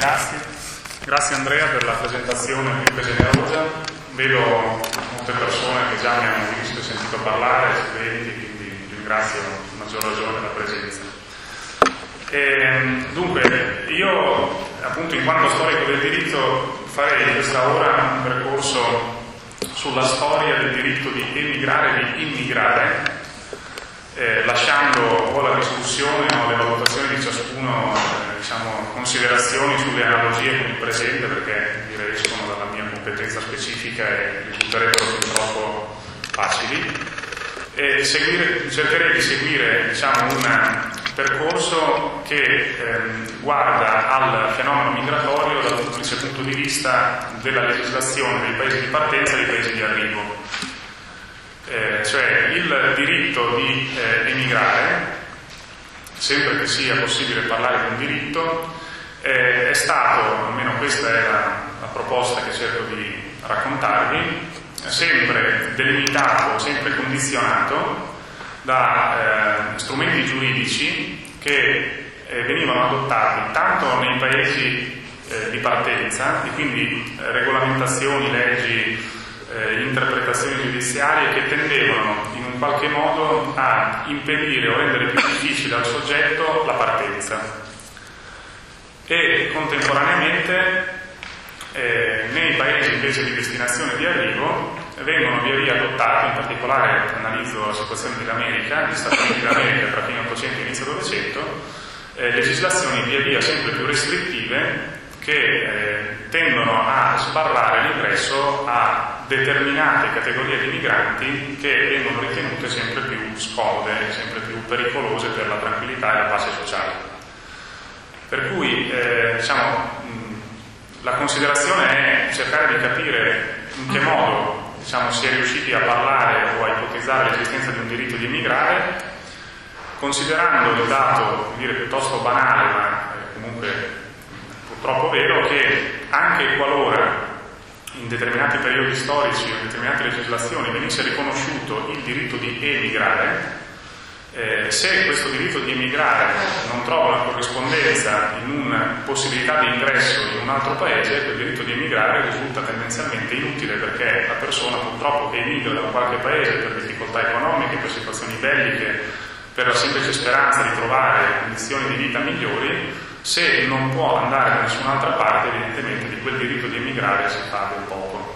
Grazie Andrea per la presentazione più che generosa. Vedo molte persone che già mi hanno visto e sentito parlare, studenti, quindi ringrazio a maggior ragione per la presenza. Dunque, io appunto in quanto storico del diritto farei in questa ora un percorso sulla storia del diritto di emigrare e di immigrare, lasciando o la discussione o le valutazioni di ciascuno, considerazioni sulle analogie con il presente, perché direi escono dalla mia competenza specifica e risulterebbero fin troppo facili, e cercherei di seguire un percorso che guarda al fenomeno migratorio dal duplice punto di vista della legislazione dei paesi di partenza e dei paesi di arrivo. Cioè il diritto di emigrare, sempre che sia possibile parlare di un diritto, è stato, almeno questa è la proposta che cerco di raccontarvi, sempre delimitato, sempre condizionato da strumenti giuridici che venivano adottati tanto nei paesi di partenza, e quindi regolamentazioni, leggi, interpretazioni giudiziarie che tendevano in un qualche modo a impedire o rendere più difficile al soggetto la partenza, e contemporaneamente nei paesi invece di destinazione e di arrivo vengono via via adottati, in particolare analizzo la situazione dell'America, negli Stati Uniti d'America tra fine 800 e inizio 900, legislazioni via via sempre più restrittive che tendono a sbarrare l'ingresso a determinate categorie di migranti che vengono ritenute sempre più scomode, sempre più pericolose per la tranquillità e la pace sociale. Per cui la considerazione è cercare di capire in che modo si è riusciti a parlare o a ipotizzare l'esistenza di un diritto di emigrare, considerando il dato, piuttosto banale, ma comunque purtroppo vero, che anche qualora in determinati periodi storici o in determinate legislazioni venisse riconosciuto il diritto di emigrare, se questo diritto di emigrare non trova una corrispondenza in una possibilità di ingresso in un altro paese, quel diritto di emigrare risulta tendenzialmente inutile, perché la persona purtroppo che emigra da qualche paese per difficoltà economiche, per situazioni belliche, per la semplice speranza di trovare condizioni di vita migliori, se non può andare da nessun'altra parte, evidentemente di quel diritto di emigrare si fa ben poco.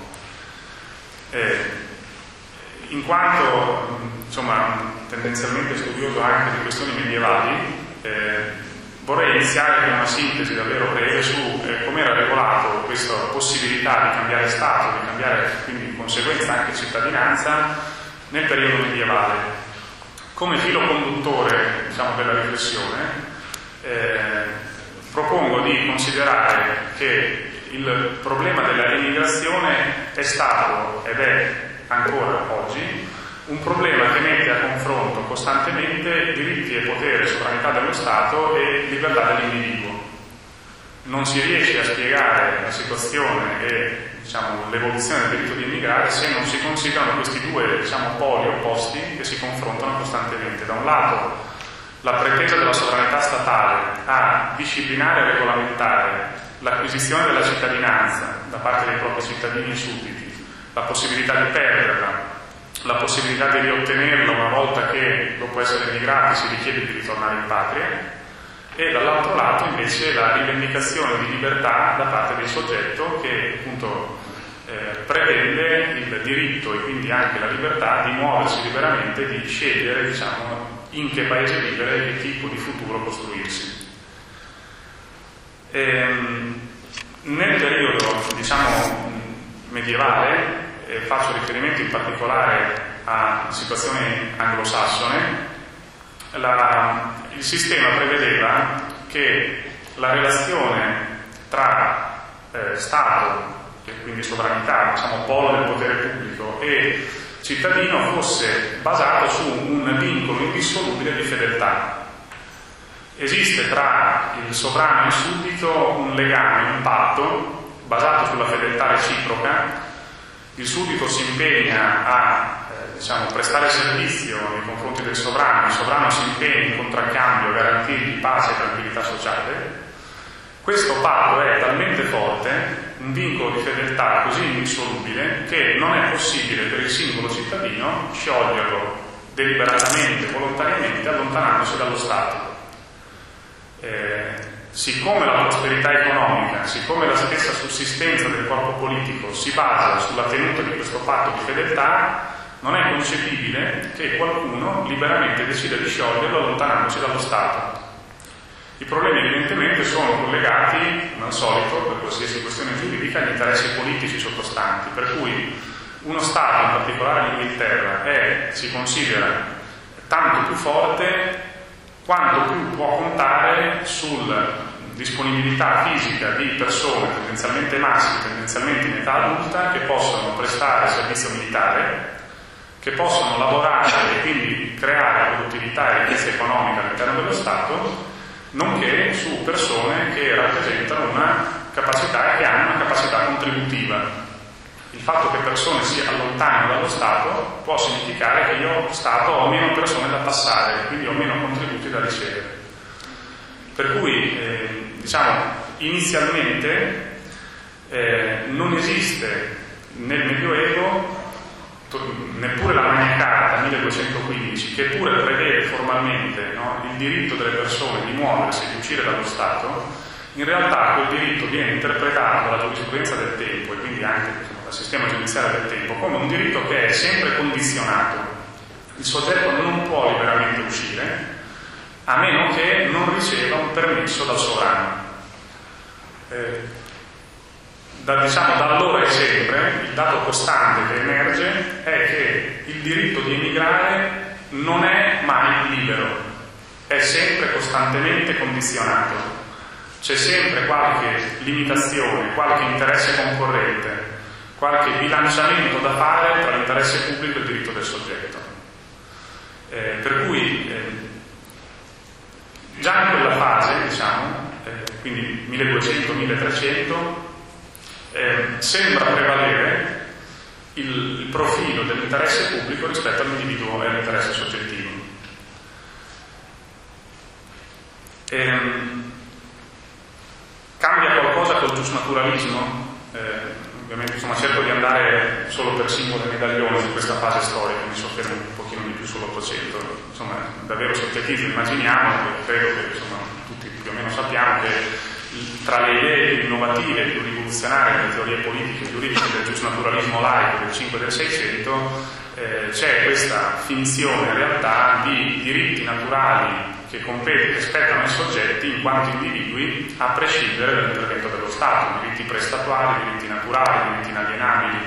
In quanto tendenzialmente studioso anche di questioni medievali, vorrei iniziare con una sintesi davvero breve su come era regolato questa possibilità di cambiare Stato, di cambiare quindi di conseguenza anche cittadinanza nel periodo medievale. Come filo conduttore della riflessione propongo di considerare che il problema della emigrazione è stato ed è ancora oggi un problema che mette a confronto costantemente diritti e potere, sovranità dello Stato e libertà dell'individuo. Non si riesce a spiegare la situazione e l'evoluzione del diritto di emigrare se non si considerano questi due poli opposti che si confrontano costantemente. Da un lato la pretesa della sovranità statale a disciplinare e regolamentare l'acquisizione della cittadinanza da parte dei propri cittadini e sudditi, la possibilità di perderla, la possibilità di riottenerla una volta che, dopo essere emigrati, si richiede di ritornare in patria, e dall'altro lato invece la rivendicazione di libertà da parte del soggetto che appunto pretende il diritto e quindi anche la libertà di muoversi liberamente, di scegliere in che paese vivere e che tipo di futuro costruirsi. Nel periodo medievale, faccio riferimento in particolare a situazioni anglosassone, il sistema prevedeva che la relazione tra Stato, e quindi sovranità, polo del potere pubblico, e cittadino fosse basato su un vincolo indissolubile di fedeltà. Esiste tra il sovrano e il suddito un legame, un patto basato sulla fedeltà reciproca. Il suddito si impegna a prestare servizio nei confronti del sovrano, il sovrano si impegna in contraccambio a garantirgli pace e tranquillità sociale, Questo patto è talmente forte, un vincolo di fedeltà così indissolubile, che non è possibile per il singolo cittadino scioglierlo deliberatamente, volontariamente, allontanandosi dallo Stato. Siccome la prosperità economica, siccome la stessa sussistenza del corpo politico si basa sulla tenuta di questo patto di fedeltà, non è concepibile che qualcuno liberamente decida di scioglierlo allontanandosi dallo Stato. I problemi evidentemente sono collegati, come al solito, per qualsiasi questione giuridica, agli interessi politici sottostanti, per cui uno Stato, in particolare l'Inghilterra, si considera tanto più forte quanto più può contare sulla disponibilità fisica di persone, tendenzialmente maschi, tendenzialmente in età adulta, che possono prestare servizio militare, che possono lavorare e quindi creare produttività e ricchezza economica all'interno dello Stato, nonché su persone che rappresentano una capacità, che hanno una capacità contributiva. Il fatto che persone si allontanino dallo Stato può significare che io, Stato, ho meno persone da passare, quindi ho meno contributi da ricevere. Per cui, inizialmente non esiste nel Medioevo neppure la Magna Carta 1215, che pure prevede formalmente il diritto delle persone di muoversi, di uscire dallo Stato. In realtà quel diritto viene interpretato dalla giurisprudenza del tempo e quindi anche dal sistema giudiziario del tempo come un diritto che è sempre condizionato. Il soggetto non può liberamente uscire a meno che non riceva un permesso dal sovrano. Da allora e sempre il dato costante che emerge è che il diritto di emigrare non è mai libero, è sempre costantemente condizionato. C'è sempre qualche limitazione, qualche interesse concorrente, qualche bilanciamento da fare tra l'interesse pubblico e il diritto del soggetto. Per cui già in quella fase, quindi 1200-1300, sembra prevalere il profilo dell'interesse pubblico rispetto all'individuo e all'interesse soggettivo. Cambia qualcosa col giusnaturalismo? Ovviamente cerco di andare solo per singole medaglioni su questa fase storica, mi soffermo un pochino di più sull'Ottocento. Davvero soggettivo, immaginiamo, credo che tutti più o meno sappiamo che tra le idee più innovative e più rivoluzionarie delle teorie politiche e giuridiche del giusnaturalismo laico del 5 e del 600 c'è questa finzione in realtà di diritti naturali che spettano ai soggetti in quanto individui a prescindere dall'intervento dello Stato, diritti prestatuali, diritti naturali, diritti inalienabili.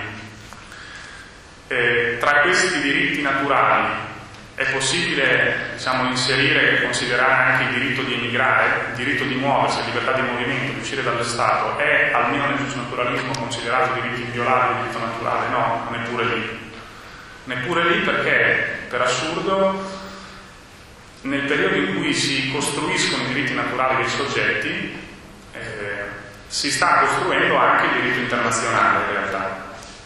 Tra questi diritti naturali è possibile inserire e considerare anche il diritto di emigrare, il diritto di muoversi, libertà di movimento, di uscire dallo Stato. È almeno nel giusnaturalismo considerato diritto inviolabile, diritto naturale? No, neppure lì. Neppure lì perché, per assurdo, nel periodo in cui si costruiscono i diritti naturali dei soggetti, si sta costruendo anche il diritto internazionale in realtà.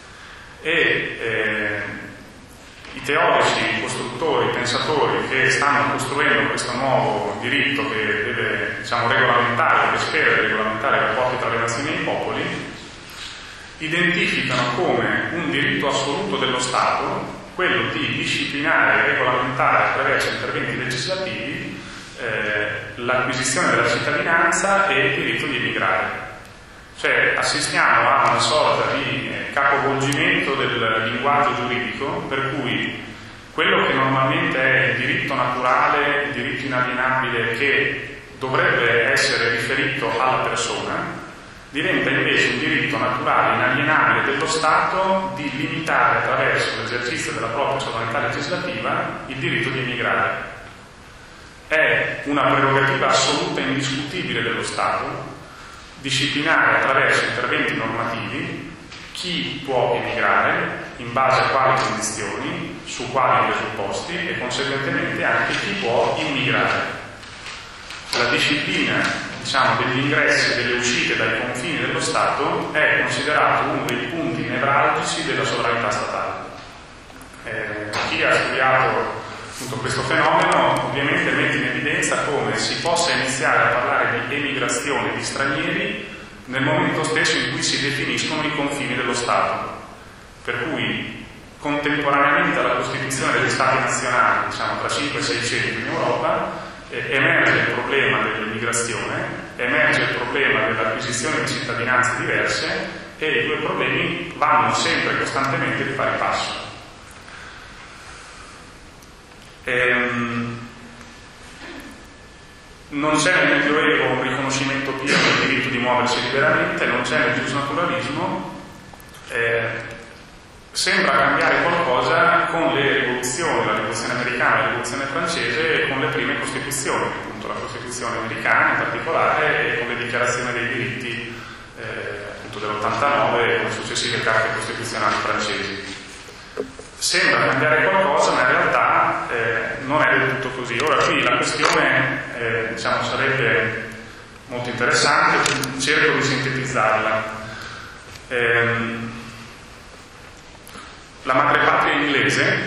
I teorici, i costruttori, i pensatori che stanno costruendo questo nuovo diritto che deve regolamentare, che spera di regolamentare i rapporti tra le nazioni e i popoli, identificano come un diritto assoluto dello Stato quello di disciplinare e regolamentare attraverso interventi legislativi l'acquisizione della cittadinanza e il diritto di emigrare. Cioè assistiamo a una sorta di capovolgimento del linguaggio giuridico per cui quello che normalmente è il diritto naturale, il diritto inalienabile che dovrebbe essere riferito alla persona, diventa invece un diritto naturale inalienabile dello Stato di limitare attraverso l'esercizio della propria sovranità legislativa il diritto di emigrare. È una prerogativa assoluta e indiscutibile dello Stato disciplinare attraverso interventi normativi chi può emigrare, in base a quali condizioni, su quali presupposti e conseguentemente anche chi può immigrare. La disciplina degli ingressi e delle uscite dai confini dello Stato è considerato uno dei punti nevralgici della sovranità statale. Chi ha studiato Appunto, questo fenomeno ovviamente mette in evidenza come si possa iniziare a parlare di emigrazione di stranieri nel momento stesso in cui si definiscono i confini dello Stato. Per cui contemporaneamente alla costituzione degli Stati nazionali, diciamo tra 5 e 600 in Europa, emerge il problema dell'immigrazione, emerge il problema dell'acquisizione di cittadinanze diverse e i due problemi vanno sempre costantemente di pari passo. Non c'è nel Medioevo un riconoscimento pieno del diritto di muoversi liberamente, non c'è nel giusnaturalismo. Sembra cambiare qualcosa con le rivoluzioni, la rivoluzione americana, la rivoluzione francese e con le prime costituzioni, appunto la Costituzione americana in particolare e con le dichiarazioni dei diritti appunto dell'89 e con le successive carte costituzionali francesi. Sembra cambiare qualcosa, ma in realtà non è del tutto così. Ora qui la questione diciamo sarebbe molto interessante, cerco di sintetizzarla. La madrepatria inglese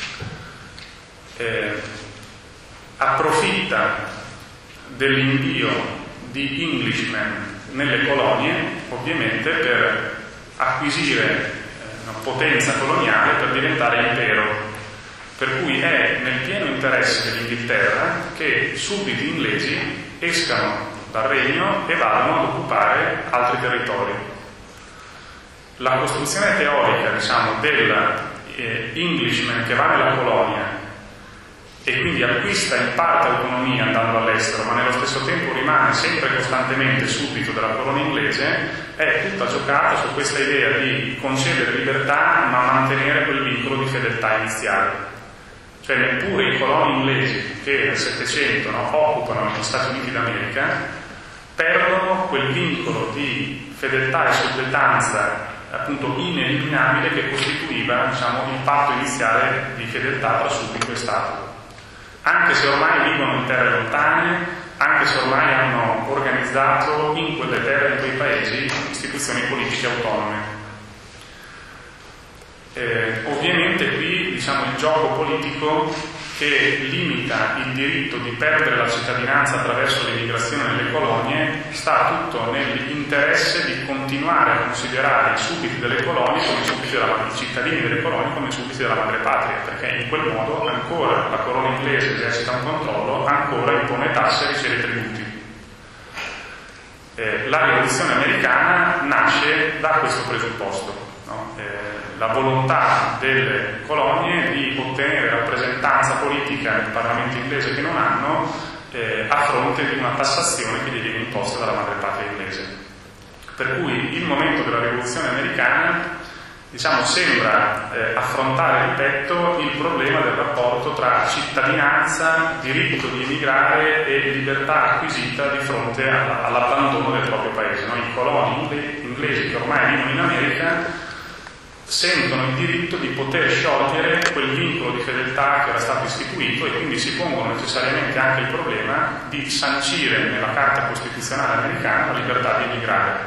approfitta dell'invio di Englishmen nelle colonie, ovviamente per acquisire una potenza coloniale per diventare impero. Per cui è nel pieno interesse dell'Inghilterra che sudditi inglesi escano dal regno e vadano ad occupare altri territori. La costruzione teorica, diciamo, dell'Englishman che va nella colonia e quindi acquista in parte autonomia andando all'estero, ma nello stesso tempo rimane sempre costantemente suddito della colonia inglese, è tutta giocata su questa idea di concedere libertà ma mantenere quel vincolo di fedeltà iniziale. Cioè neppure i coloni inglesi che nel Settecento occupano gli Stati Uniti d'America perdono quel vincolo di fedeltà e suddetanza appunto ineliminabile che costituiva, diciamo, il patto iniziale di fedeltà tra suddito e Stato. Anche se ormai vivono in terre lontane, anche se ormai hanno organizzato in quelle terre, in quei paesi, istituzioni politiche autonome. Ovviamente qui, diciamo, il gioco politico che limita il diritto di perdere la cittadinanza attraverso l'emigrazione nelle colonie sta tutto nell'interesse di continuare a considerare i sudditi delle colonie come i cittadini delle colonie come sudditi della madrepatria, perché in quel modo ancora la corona inglese esercita un controllo, ancora impone tasse e riceve tributi. La rivoluzione americana nasce da questo presupposto, no? La volontà delle colonie di ottenere rappresentanza politica nel Parlamento inglese che non hanno a fronte di una tassazione che gli viene imposta dalla madrepatria inglese. Per cui il momento della rivoluzione americana, diciamo, sembra affrontare il petto il problema del rapporto tra cittadinanza, diritto di emigrare e libertà acquisita di fronte all'abbandono del proprio paese, no? I coloni inglesi che ormai vivono in America sentono il diritto di poter sciogliere quel vincolo di fedeltà che era stato istituito e quindi si pongono necessariamente anche il problema di sancire nella Carta Costituzionale americana la libertà di emigrare.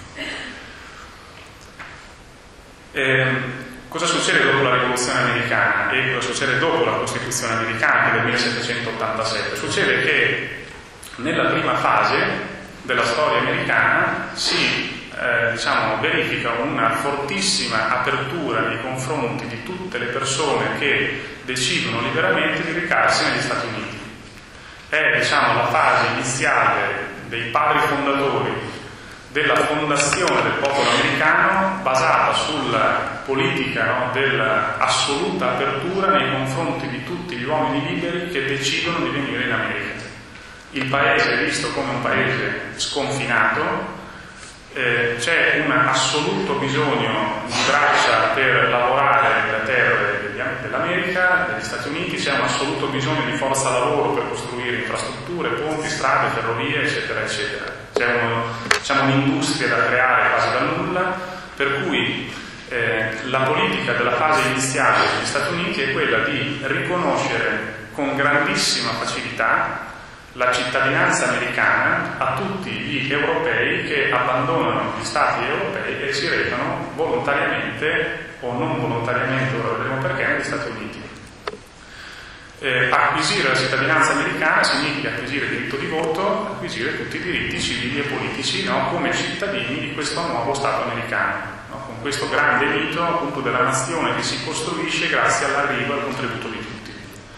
Cosa succede dopo la rivoluzione americana e cosa succede dopo la Costituzione americana, che è del 1787? Succede che nella prima fase della storia americana si verifica una fortissima apertura nei confronti di tutte le persone che decidono liberamente di recarsi negli Stati Uniti. È, diciamo, la fase iniziale dei padri fondatori della fondazione del popolo americano, basata sulla politica, no, dell'assoluta apertura nei confronti di tutti gli uomini liberi che decidono di venire in America. Il paese è visto come un paese sconfinato. C'è un assoluto bisogno di braccia per lavorare nelle terre dell'America, degli Stati Uniti, c'è un assoluto bisogno di forza lavoro per costruire infrastrutture, ponti, strade, ferrovie, eccetera, eccetera. C'è un'industria da creare quasi dal nulla, per cui la politica della fase iniziale degli Stati Uniti è quella di riconoscere con grandissima facilità la cittadinanza americana a tutti gli europei che abbandonano gli stati europei e si recano volontariamente o non volontariamente, ora vedremo perché, negli Stati Uniti. acquisire la cittadinanza americana significa acquisire il diritto di voto, acquisire tutti i diritti civili e politici, no? Come cittadini di questo nuovo Stato americano, no? Con questo grande mito appunto della nazione che si costruisce grazie all'arrivo e al contributo di tutti.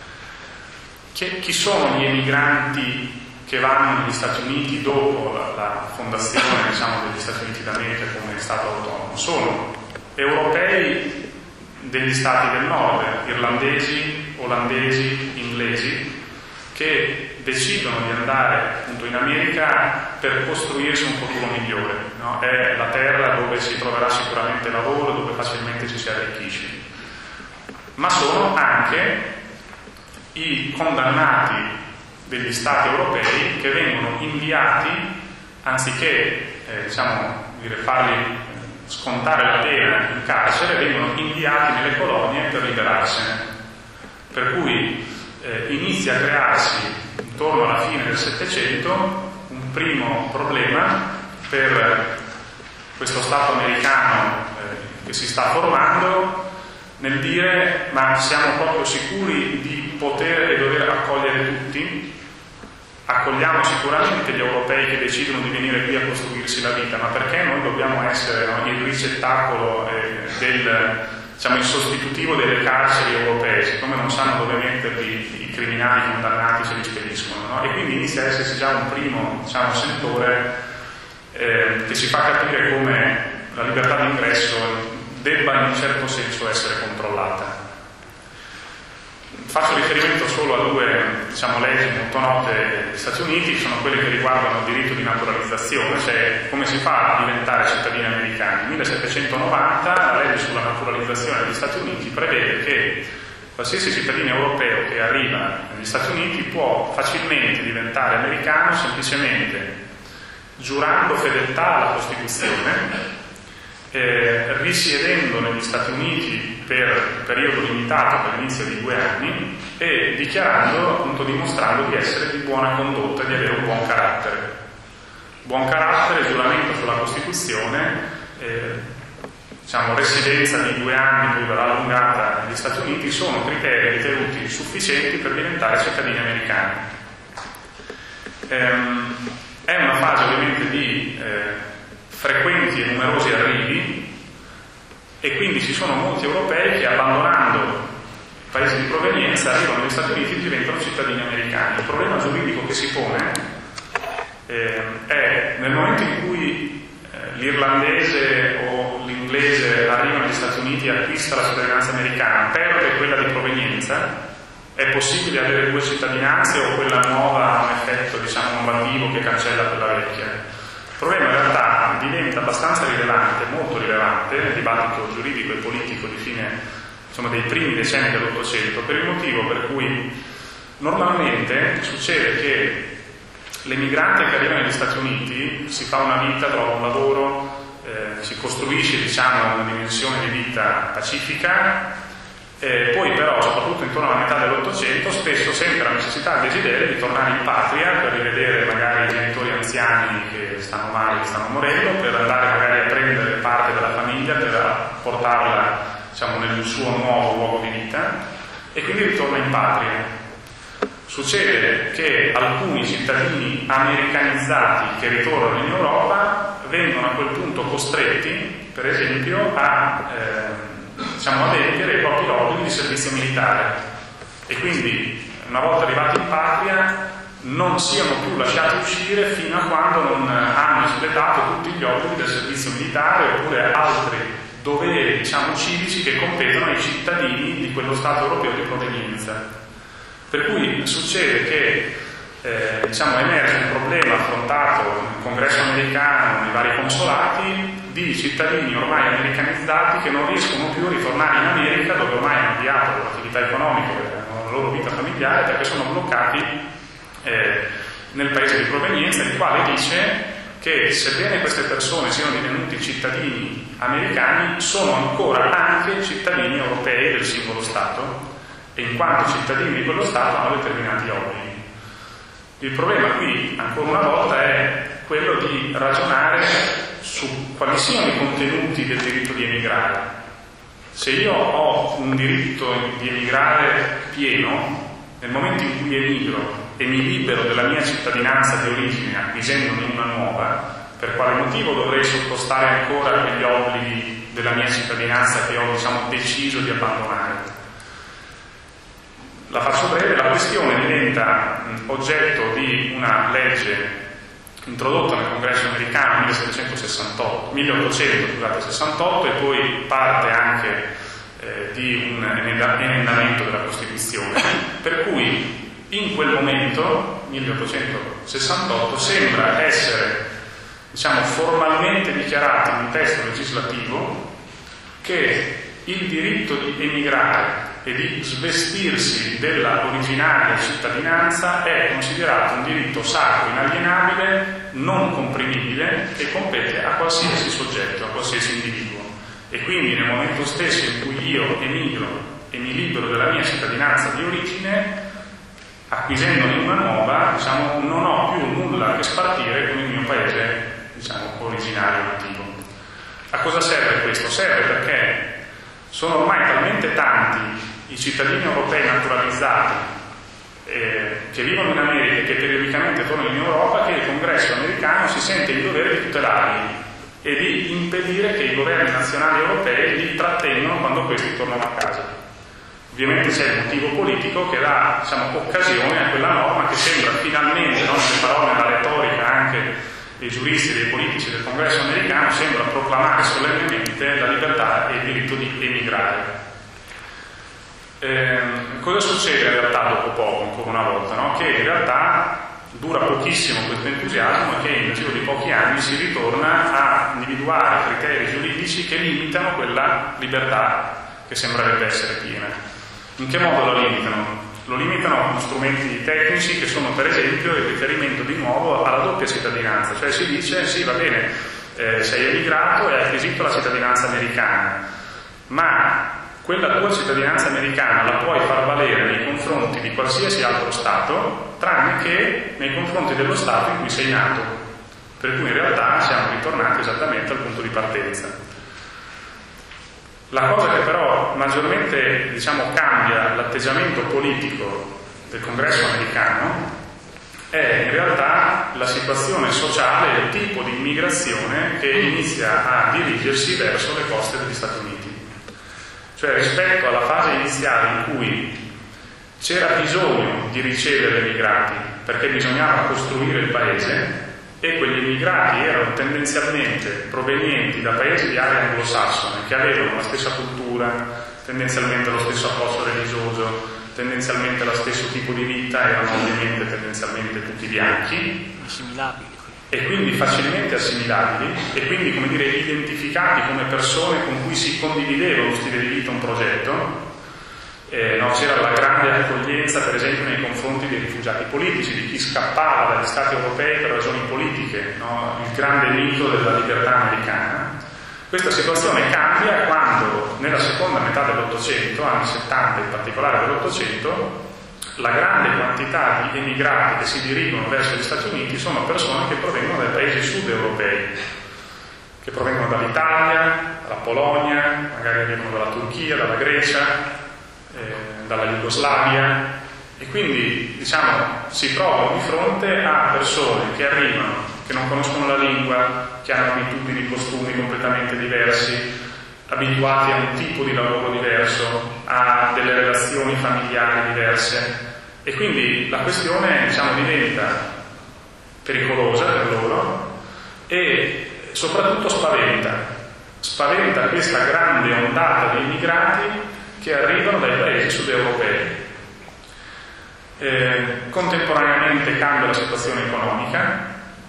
Chi sono gli emigranti che vanno negli Stati Uniti dopo la fondazione, diciamo, degli Stati Uniti d'America come Stato autonomo? Sono europei degli Stati del Nord, irlandesi, olandesi, inglesi, che decidono di andare appunto in America per costruirsi un futuro migliore, no? È la terra dove si troverà sicuramente lavoro, dove facilmente ci si arricchisce. Ma sono anche i condannati degli Stati europei che vengono inviati, anziché farli scontare la pena in carcere, vengono inviati nelle colonie per liberarsene. Per cui inizia a crearsi intorno alla fine del Settecento un primo problema per questo Stato americano che si sta formando, nel dire: ma siamo proprio sicuri di poter e dover accogliere tutti? Accogliamo sicuramente gli europei che decidono di venire qui a costruirsi la vita, ma perché noi dobbiamo essere, no, il ricettacolo il sostitutivo delle carceri europee? Siccome non sanno dove metterli i criminali condannati, se li spediscono, no? E quindi inizia a esserci già un primo, sentore che ci fa capire come la libertà di ingresso debba in un certo senso essere controllata. Faccio riferimento solo a due leggi molto note degli Stati Uniti, sono quelle che riguardano il diritto di naturalizzazione, cioè come si fa a diventare cittadini americani. Nel 1790 la legge sulla naturalizzazione degli Stati Uniti prevede che qualsiasi cittadino europeo che arriva negli Stati Uniti può facilmente diventare americano semplicemente giurando fedeltà alla Costituzione, risiedendo negli Stati Uniti per un periodo limitato, per l'inizio di 2 anni, e dichiarando, appunto, dimostrando di essere di buona condotta e di avere un buon carattere. Buon carattere, giuramento sulla Costituzione, residenza di 2 anni, poi verrà allungata negli Stati Uniti, sono criteri ritenuti sufficienti per diventare cittadini americani. È una fase ovviamente di frequenti e numerosi arrivi, e quindi ci sono molti europei che, abbandonando i paesi di provenienza, arrivano negli Stati Uniti e diventano cittadini americani. Il problema giuridico che si pone è nel momento in cui l'irlandese o l'inglese arriva negli Stati Uniti e acquista la cittadinanza americana, perde quella di provenienza. È possibile avere 2 cittadinanze, o quella nuova ha un effetto normativo che cancella quella vecchia? Il problema in realtà diventa abbastanza rilevante, molto rilevante, nel dibattito giuridico e politico di fine, dei primi decenni dell'Ottocento, per il motivo per cui normalmente succede che l'emigrante che arriva negli Stati Uniti si fa una vita, trova un lavoro, si costruisce una dimensione di vita pacifica, poi però, soprattutto intorno alla metà dell'Ottocento, spesso sente la necessità e il desiderio di tornare in patria per rivedere magari i genitori anziani che stanno male, che stanno morendo, per andare magari a prendere parte della famiglia, per portarla nel suo nuovo luogo di vita, e quindi ritorna in patria. Succede che alcuni cittadini americanizzati che ritornano in Europa vengono a quel punto costretti, per esempio, a adempiere ai propri obblighi di servizio militare, e quindi, una volta arrivati in patria, non siano più lasciati uscire fino a quando non hanno espletato tutti gli obblighi del servizio militare oppure altri doveri civici che competono ai cittadini di quello Stato europeo di provenienza. Per cui succede che emerge un problema affrontato nel Congresso americano, nei vari consolati, di cittadini ormai americanizzati che non riescono più a ritornare in America, dove ormai hanno avviato l'attività economica, la loro vita familiare, perché sono bloccati nel paese di provenienza, il quale dice che, sebbene queste persone siano divenuti cittadini americani, sono ancora anche cittadini europei del singolo Stato, e in quanto cittadini di quello Stato hanno determinati obblighi. Il problema qui, ancora una volta, è quello di ragionare su quali siano i contenuti del diritto di emigrare. Se io ho un diritto di emigrare pieno, nel momento in cui emigro e mi libero della mia cittadinanza di origine acquisendone una nuova, per quale motivo dovrei sottostare ancora a quegli obblighi della mia cittadinanza che ho, diciamo, deciso di abbandonare? La faccio breve, la questione diventa oggetto di una legge introdotta nel Congresso americano nel 1868 e poi parte anche di un emendamento della Costituzione, per cui in quel momento, 1868, sembra essere, diciamo, formalmente dichiarato in un testo legislativo che il diritto di emigrare e di svestirsi della originaria cittadinanza è considerato un diritto sacro, inalienabile, non comprimibile, che compete a qualsiasi soggetto, a qualsiasi individuo. E quindi nel momento stesso in cui io emigro e mi libero della mia cittadinanza di origine, acquisendone una nuova, diciamo, non ho più nulla che spartire con il mio paese, diciamo, originario nativo. A cosa serve questo? Serve perché sono ormai talmente tanti i cittadini europei naturalizzati che vivono in America e che periodicamente tornano in Europa, che il Congresso americano si sente in dovere di tutelarli e di impedire che i governi nazionali europei li trattengano quando questi tornano a casa. Ovviamente c'è il motivo politico che dà, diciamo, occasione a quella norma che sembra finalmente, no, nelle parole, nella retorica anche dei giuristi e dei politici del Congresso americano, sembra proclamare solennemente la libertà e il diritto di emigrare. Cosa succede in realtà dopo poco, ancora una volta? No? Che in realtà dura pochissimo questo entusiasmo e che nel giro di pochi anni si ritorna a individuare criteri giuridici che limitano quella libertà che sembrerebbe essere piena. In che modo la limitano? Lo limitano con strumenti tecnici che sono per esempio il riferimento di nuovo alla doppia cittadinanza, cioè si dice sì, va bene, sei emigrato e hai acquisito la cittadinanza americana, ma quella tua cittadinanza americana la puoi far valere nei confronti di qualsiasi altro Stato, tranne che nei confronti dello Stato in cui sei nato, per cui in realtà siamo ritornati esattamente al punto di partenza. La cosa che però maggiormente, diciamo, cambia l'atteggiamento politico del Congresso americano è in realtà la situazione sociale e il tipo di immigrazione che inizia a dirigersi verso le coste degli Stati Uniti. Cioè, rispetto alla fase iniziale in cui c'era bisogno di ricevere immigrati perché bisognava costruire il paese, e quegli immigrati erano tendenzialmente provenienti da paesi di area anglosassone che avevano la stessa cultura, tendenzialmente lo stesso approccio religioso, tendenzialmente lo stesso tipo di vita, erano ovviamente tendenzialmente tutti bianchi, assimilabili, e quindi facilmente assimilabili, e quindi, come dire, identificati come persone con cui si condivideva uno stile di vita, un progetto. No, c'era la grande accoglienza, per esempio, nei confronti dei rifugiati politici, di chi scappava dagli Stati europei per ragioni politiche, no? Il grande mito della libertà americana. Questa situazione cambia quando, nella seconda metà dell'Ottocento, anni 70 in particolare dell'Ottocento, la grande quantità di emigrati che si dirigono verso gli Stati Uniti sono persone che provengono dai paesi sud europei, che provengono dall'Italia, dalla Polonia, magari arrivano dalla Turchia, dalla Grecia, dalla Jugoslavia, e quindi, diciamo, si trovano di fronte a persone che arrivano, che non conoscono la lingua, che hanno abitudini, costumi completamente diversi, abituati a un tipo di lavoro diverso, a delle relazioni familiari diverse, e quindi la questione, diciamo, diventa pericolosa per loro e soprattutto spaventa questa grande ondata di immigrati che arrivano dai paesi sud-europei. Contemporaneamente cambia la situazione economica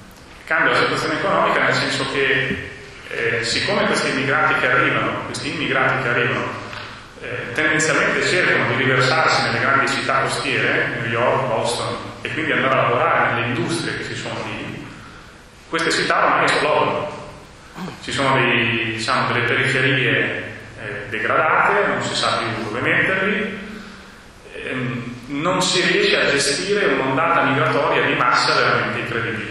nel senso che siccome questi immigrati che arrivano tendenzialmente cercano di riversarsi nelle grandi città costiere, New York, Boston, e quindi andare a lavorare nelle industrie che ci sono lì, queste città ormai esplodano. Ci sono delle periferie degradate, non si sa più dove metterli, non si riesce a gestire un'ondata migratoria di massa veramente incredibile.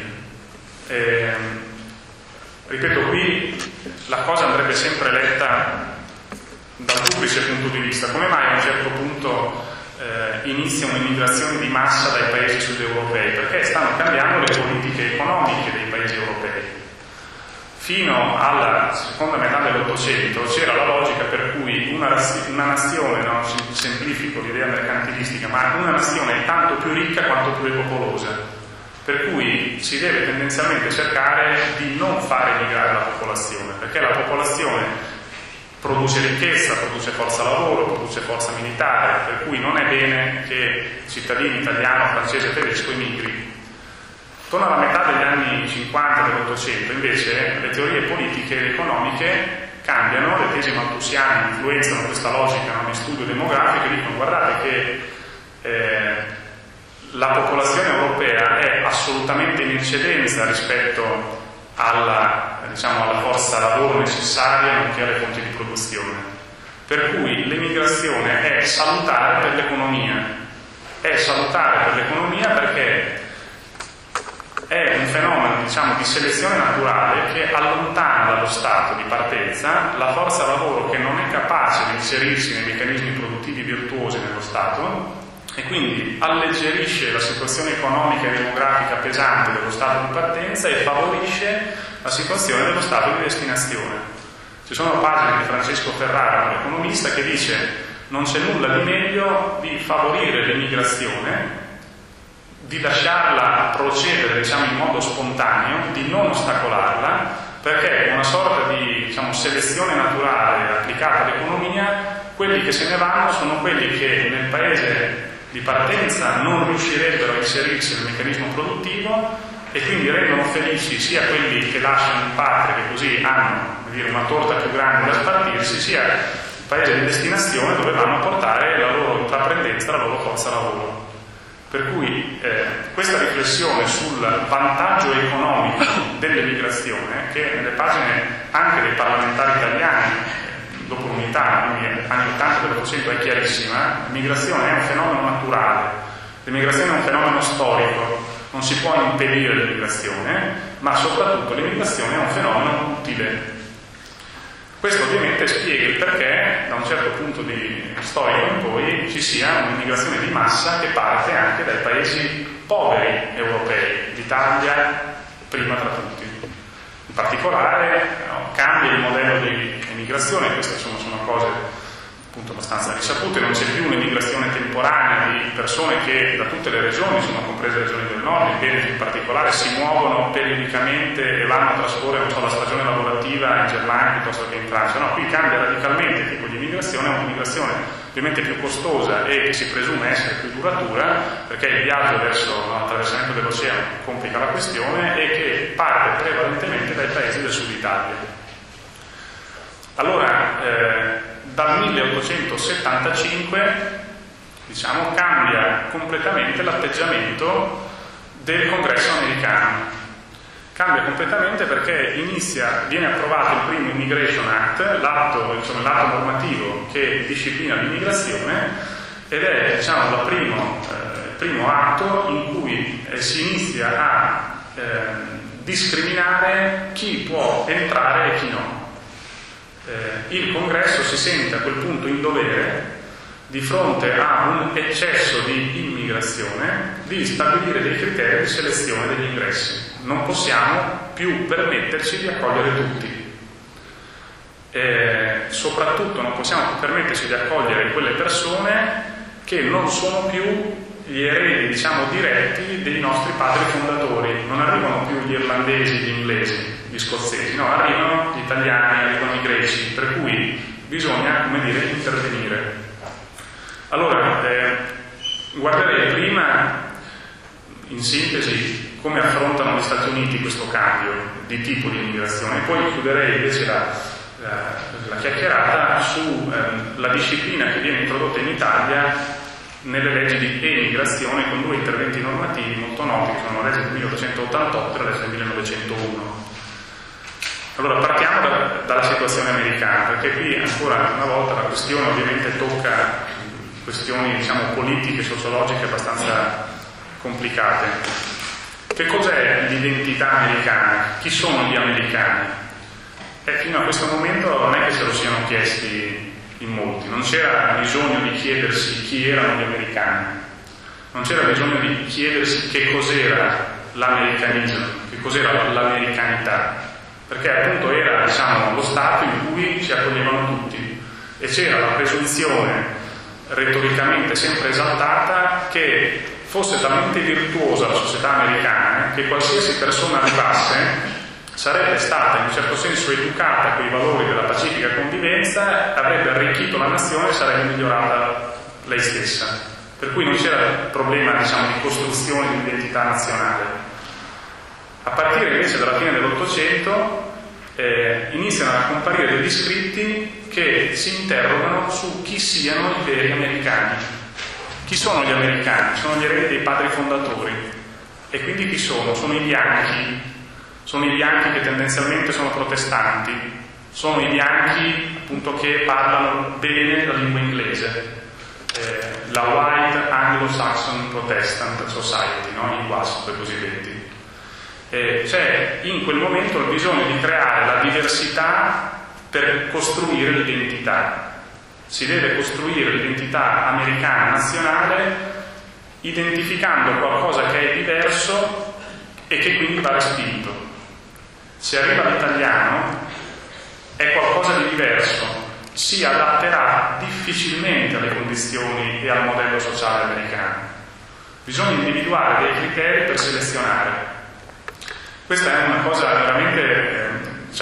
Ripeto, qui la cosa andrebbe sempre letta dal duplice punto di vista. Come mai a un certo punto inizia un'immigrazione di massa dai paesi sudeuropei, perché stanno cambiando le politiche economiche dei paesi europei. Fino alla seconda metà dell'Ottocento c'era la logica per cui una nazione, no, semplifico l'idea mercantilistica, ma una nazione è tanto più ricca quanto più è popolosa, per cui si deve tendenzialmente cercare di non fare emigrare la popolazione, perché la popolazione produce ricchezza, produce forza lavoro, produce forza militare, per cui non è bene che cittadini italiano, francese, tedesco emigri. Torno alla metà degli anni 50 dell'Ottocento, invece, le teorie politiche ed economiche cambiano, le tesi malthusiane influenzano questa logica di studio demografico e dicono: guardate che la popolazione europea è assolutamente in eccedenza rispetto alla forza lavoro necessaria nonché alle fonti di produzione. Per cui l'emigrazione è salutare per l'economia. È salutare per l'economia perché è un fenomeno, di selezione naturale che allontana dallo stato di partenza la forza lavoro che non è capace di inserirsi nei meccanismi produttivi virtuosi dello Stato e quindi alleggerisce la situazione economica e demografica pesante dello stato di partenza e favorisce la situazione dello stato di destinazione. Ci sono pagine di Francesco Ferrara, un economista, che dice: non c'è nulla di meglio di favorire l'emigrazione, di lasciarla procedere in modo spontaneo, di non ostacolarla, perché è una sorta di selezione naturale applicata all'economia. Quelli che se ne vanno sono quelli che nel paese di partenza non riuscirebbero a inserirsi nel meccanismo produttivo e quindi rendono felici sia quelli che lasciano in patria, che così hanno una torta più grande da spartirsi, sia il paese di destinazione dove vanno a portare la loro intraprendenza, la loro forza lavoro. Per cui questa riflessione sul vantaggio economico dell'emigrazione, che nelle pagine anche dei parlamentari italiani dopo l'unità, quindi anni 80 dell'Ottocento, è chiarissima: l'immigrazione è un fenomeno naturale, l'immigrazione è un fenomeno storico, non si può impedire l'immigrazione, ma soprattutto l'immigrazione è un fenomeno utile. Questo ovviamente spiega il perché, da un certo punto di storico in poi, ci sia un'immigrazione di massa che parte anche dai paesi poveri europei, l'Italia prima tra tutti. In particolare cambia il modello di emigrazione, queste sono cose appunto abbastanza risapute, non c'è più un'emigrazione temporanea di persone che da tutte le regioni, sono comprese le regioni del nord, il Veneto in particolare, si muovono periodicamente e vanno a trascorrere la stagione lavorativa in Germania piuttosto che in Francia. No, qui cambia radicalmente il tipo di immigrazione, è un'immigrazione ovviamente più costosa e che si presume essere più duratura, perché il viaggio verso l'attraversamento dell'oceano complica la questione e che parte prevalentemente dai paesi del sud Italia. Allora, dal 1875 cambia completamente l'atteggiamento del Congresso americano. Cambia completamente perché viene approvato il primo Immigration Act, l'atto normativo che disciplina l'immigrazione, ed è il primo atto in cui si inizia a discriminare chi può entrare e chi no. Il Congresso si sente a quel punto in dovere, di fronte a un eccesso di immigrazione, di stabilire dei criteri di selezione degli ingressi. Non possiamo più permetterci di accogliere tutti. Soprattutto non possiamo più permetterci di accogliere quelle persone che non sono più gli eredi, diretti dei nostri padri fondatori. Non arrivano più gli irlandesi, gli inglesi, gli scozzesi, no, arrivano gli italiani, arrivano i greci, per cui bisogna, intervenire. Allora, guarderei prima, in sintesi, come affrontano gli Stati Uniti questo cambio di tipo di immigrazione, e poi chiuderei invece la chiacchierata sulla disciplina che viene introdotta in Italia nelle leggi di emigrazione, con due interventi normativi molto noti, che sono la legge del 1888 e la legge del 1901. Allora, partiamo dalla situazione americana, perché qui ancora una volta la questione ovviamente tocca questioni politiche, sociologiche abbastanza complicate. Che cos'è l'identità americana? Chi sono gli americani? Fino a questo momento non è che se lo siano chiesti in molti. Non c'era bisogno di chiedersi chi erano gli americani, non c'era bisogno di chiedersi che cos'era l'americanismo, che cos'era l'americanità, perché appunto era, diciamo, lo Stato in cui si accoglievano tutti, e c'era la presunzione retoricamente sempre esaltata che fosse talmente virtuosa la società americana che qualsiasi persona arrivasse sarebbe stata in un certo senso educata con i valori della pacifica convivenza, avrebbe arricchito la nazione e sarebbe migliorata lei stessa. Per cui non c'era problema, diciamo, di costruzione di identità nazionale. A partire invece dalla fine dell'Ottocento iniziano a comparire degli scritti che si interrogano su chi siano i veri americani. Chi sono gli americani? Sono gli eredi dei padri fondatori. E quindi chi sono? Sono i bianchi. Sono i bianchi che tendenzialmente sono protestanti. Sono i bianchi, appunto, che parlano bene la lingua inglese. La White Anglo-Saxon Protestant Society, no? I WASP cosiddetti. C'è in quel momento il bisogno di creare la diversità per costruire l'identità. Si deve costruire l'identità americana nazionale identificando qualcosa che è diverso e che quindi va respinto. Se arriva l'italiano è qualcosa di diverso, si adatterà difficilmente alle condizioni e al modello sociale americano. Bisogna individuare dei criteri per selezionare. Questa è una cosa veramente,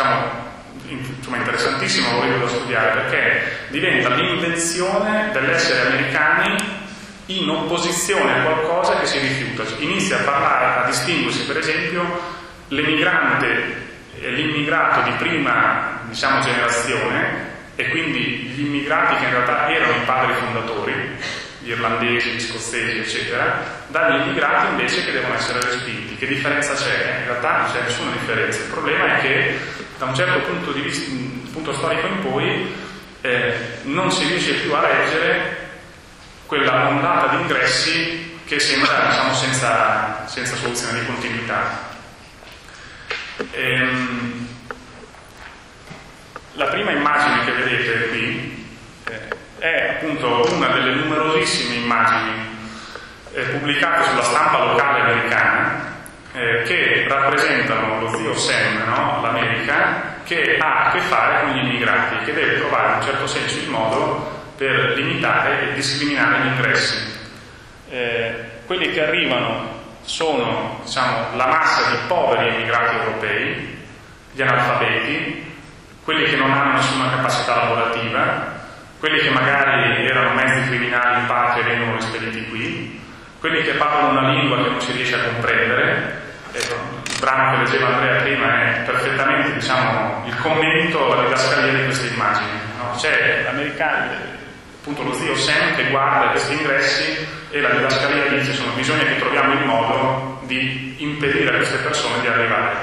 interessantissima, volevo da studiare, perché diventa l'invenzione dell'essere americani in opposizione a qualcosa che si rifiuta. Inizia a parlare, a distinguersi per esempio l'emigrante e l'immigrato di prima, generazione, e quindi gli immigrati che in realtà erano i padri fondatori, gli irlandesi, gli scozzesi, eccetera, dagli immigrati invece che devono essere respinti. Che differenza c'è? In realtà non c'è nessuna differenza. Il problema è che da un certo punto di vista, punto storico in poi, non si riesce più a leggere quella ondata di ingressi che sembra, senza soluzione di continuità. La prima immagine che vedete qui è appunto una delle numerosissime immagini pubblicate sulla stampa locale americana che rappresentano lo zio Sam, no? L'America, che ha a che fare con gli immigrati, che deve trovare in un certo senso il modo per limitare e discriminare gli ingressi. Quelli che arrivano sono, la massa di poveri immigrati europei, gli analfabeti, quelli che non hanno nessuna capacità lavorativa, quelli che magari erano mezzi criminali in patria e vengono rispediti qui, quelli che parlano una lingua che non si riesce a comprendere. Il brano che leggeva Andrea prima è perfettamente, il commento alla didascalia di queste immagini, no? C'è l'americano, appunto lo zio Sam, che guarda questi ingressi e la didascalia dice bisogna che troviamo il modo di impedire a queste persone di arrivare.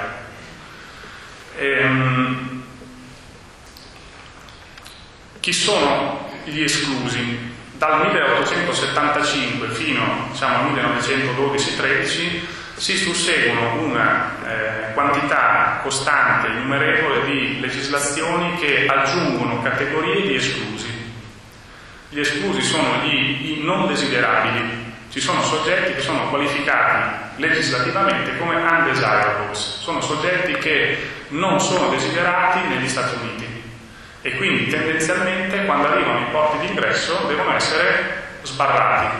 Chi sono gli esclusi? Dal 1875 fino al 1912-13 si susseguono una quantità costante e innumerevole di legislazioni che aggiungono categorie di esclusi. Gli esclusi sono i non desiderabili. Ci sono soggetti che sono qualificati legislativamente come undesirables, sono soggetti che non sono desiderati negli Stati Uniti e quindi tendenzialmente quando arrivano ai porti d'ingresso devono essere sbarrati,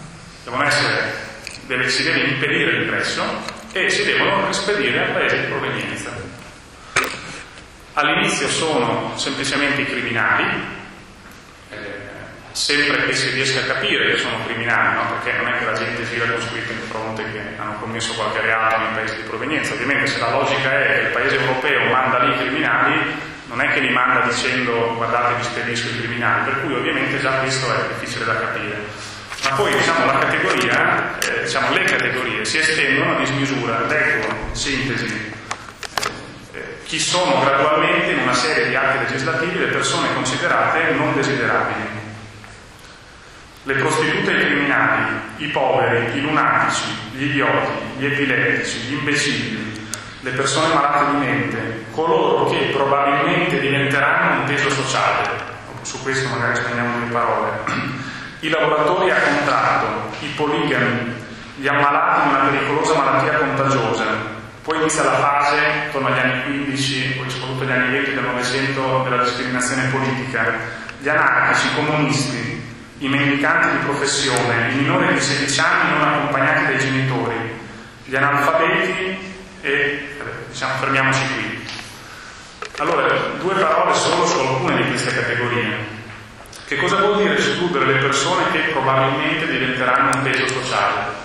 si deve impedire l'ingresso e si devono rispedire al paese di provenienza. All'inizio sono semplicemente i criminali, sempre che si riesca a capire che sono criminali, no? Perché non è che la gente gira con scritto in fronte che hanno commesso qualche reato nei paesi di provenienza. Ovviamente se la logica è che il paese europeo manda lì i criminali, non è che li manda dicendo guardate vi spedisco i criminali, per cui ovviamente già questo è difficile da capire. Ma poi la categoria, le categorie si estendono a dismisura. Leggo in sintesi chi sono gradualmente in una serie di atti legislativi le persone considerate non desiderabili. Le prostitute e i criminali, i poveri, i lunatici, gli idioti, gli epilettici, gli imbecilli, le persone malate di mente, coloro che probabilmente diventeranno un peso sociale, su questo magari spendiamo due parole. I lavoratori a contratto, i poligami, gli ammalati di una pericolosa malattia contagiosa. Poi inizia la fase, intorno agli anni 15, poi soprattutto agli anni 20 del Novecento, della discriminazione politica. Gli anarchici, i comunisti, i mendicanti di professione, i minori di 16 anni non accompagnati dai genitori, gli analfabeti e, fermiamoci qui. Allora, due parole solo su alcune di queste categorie. Che cosa vuol dire escludere le persone che probabilmente diventeranno un peso sociale?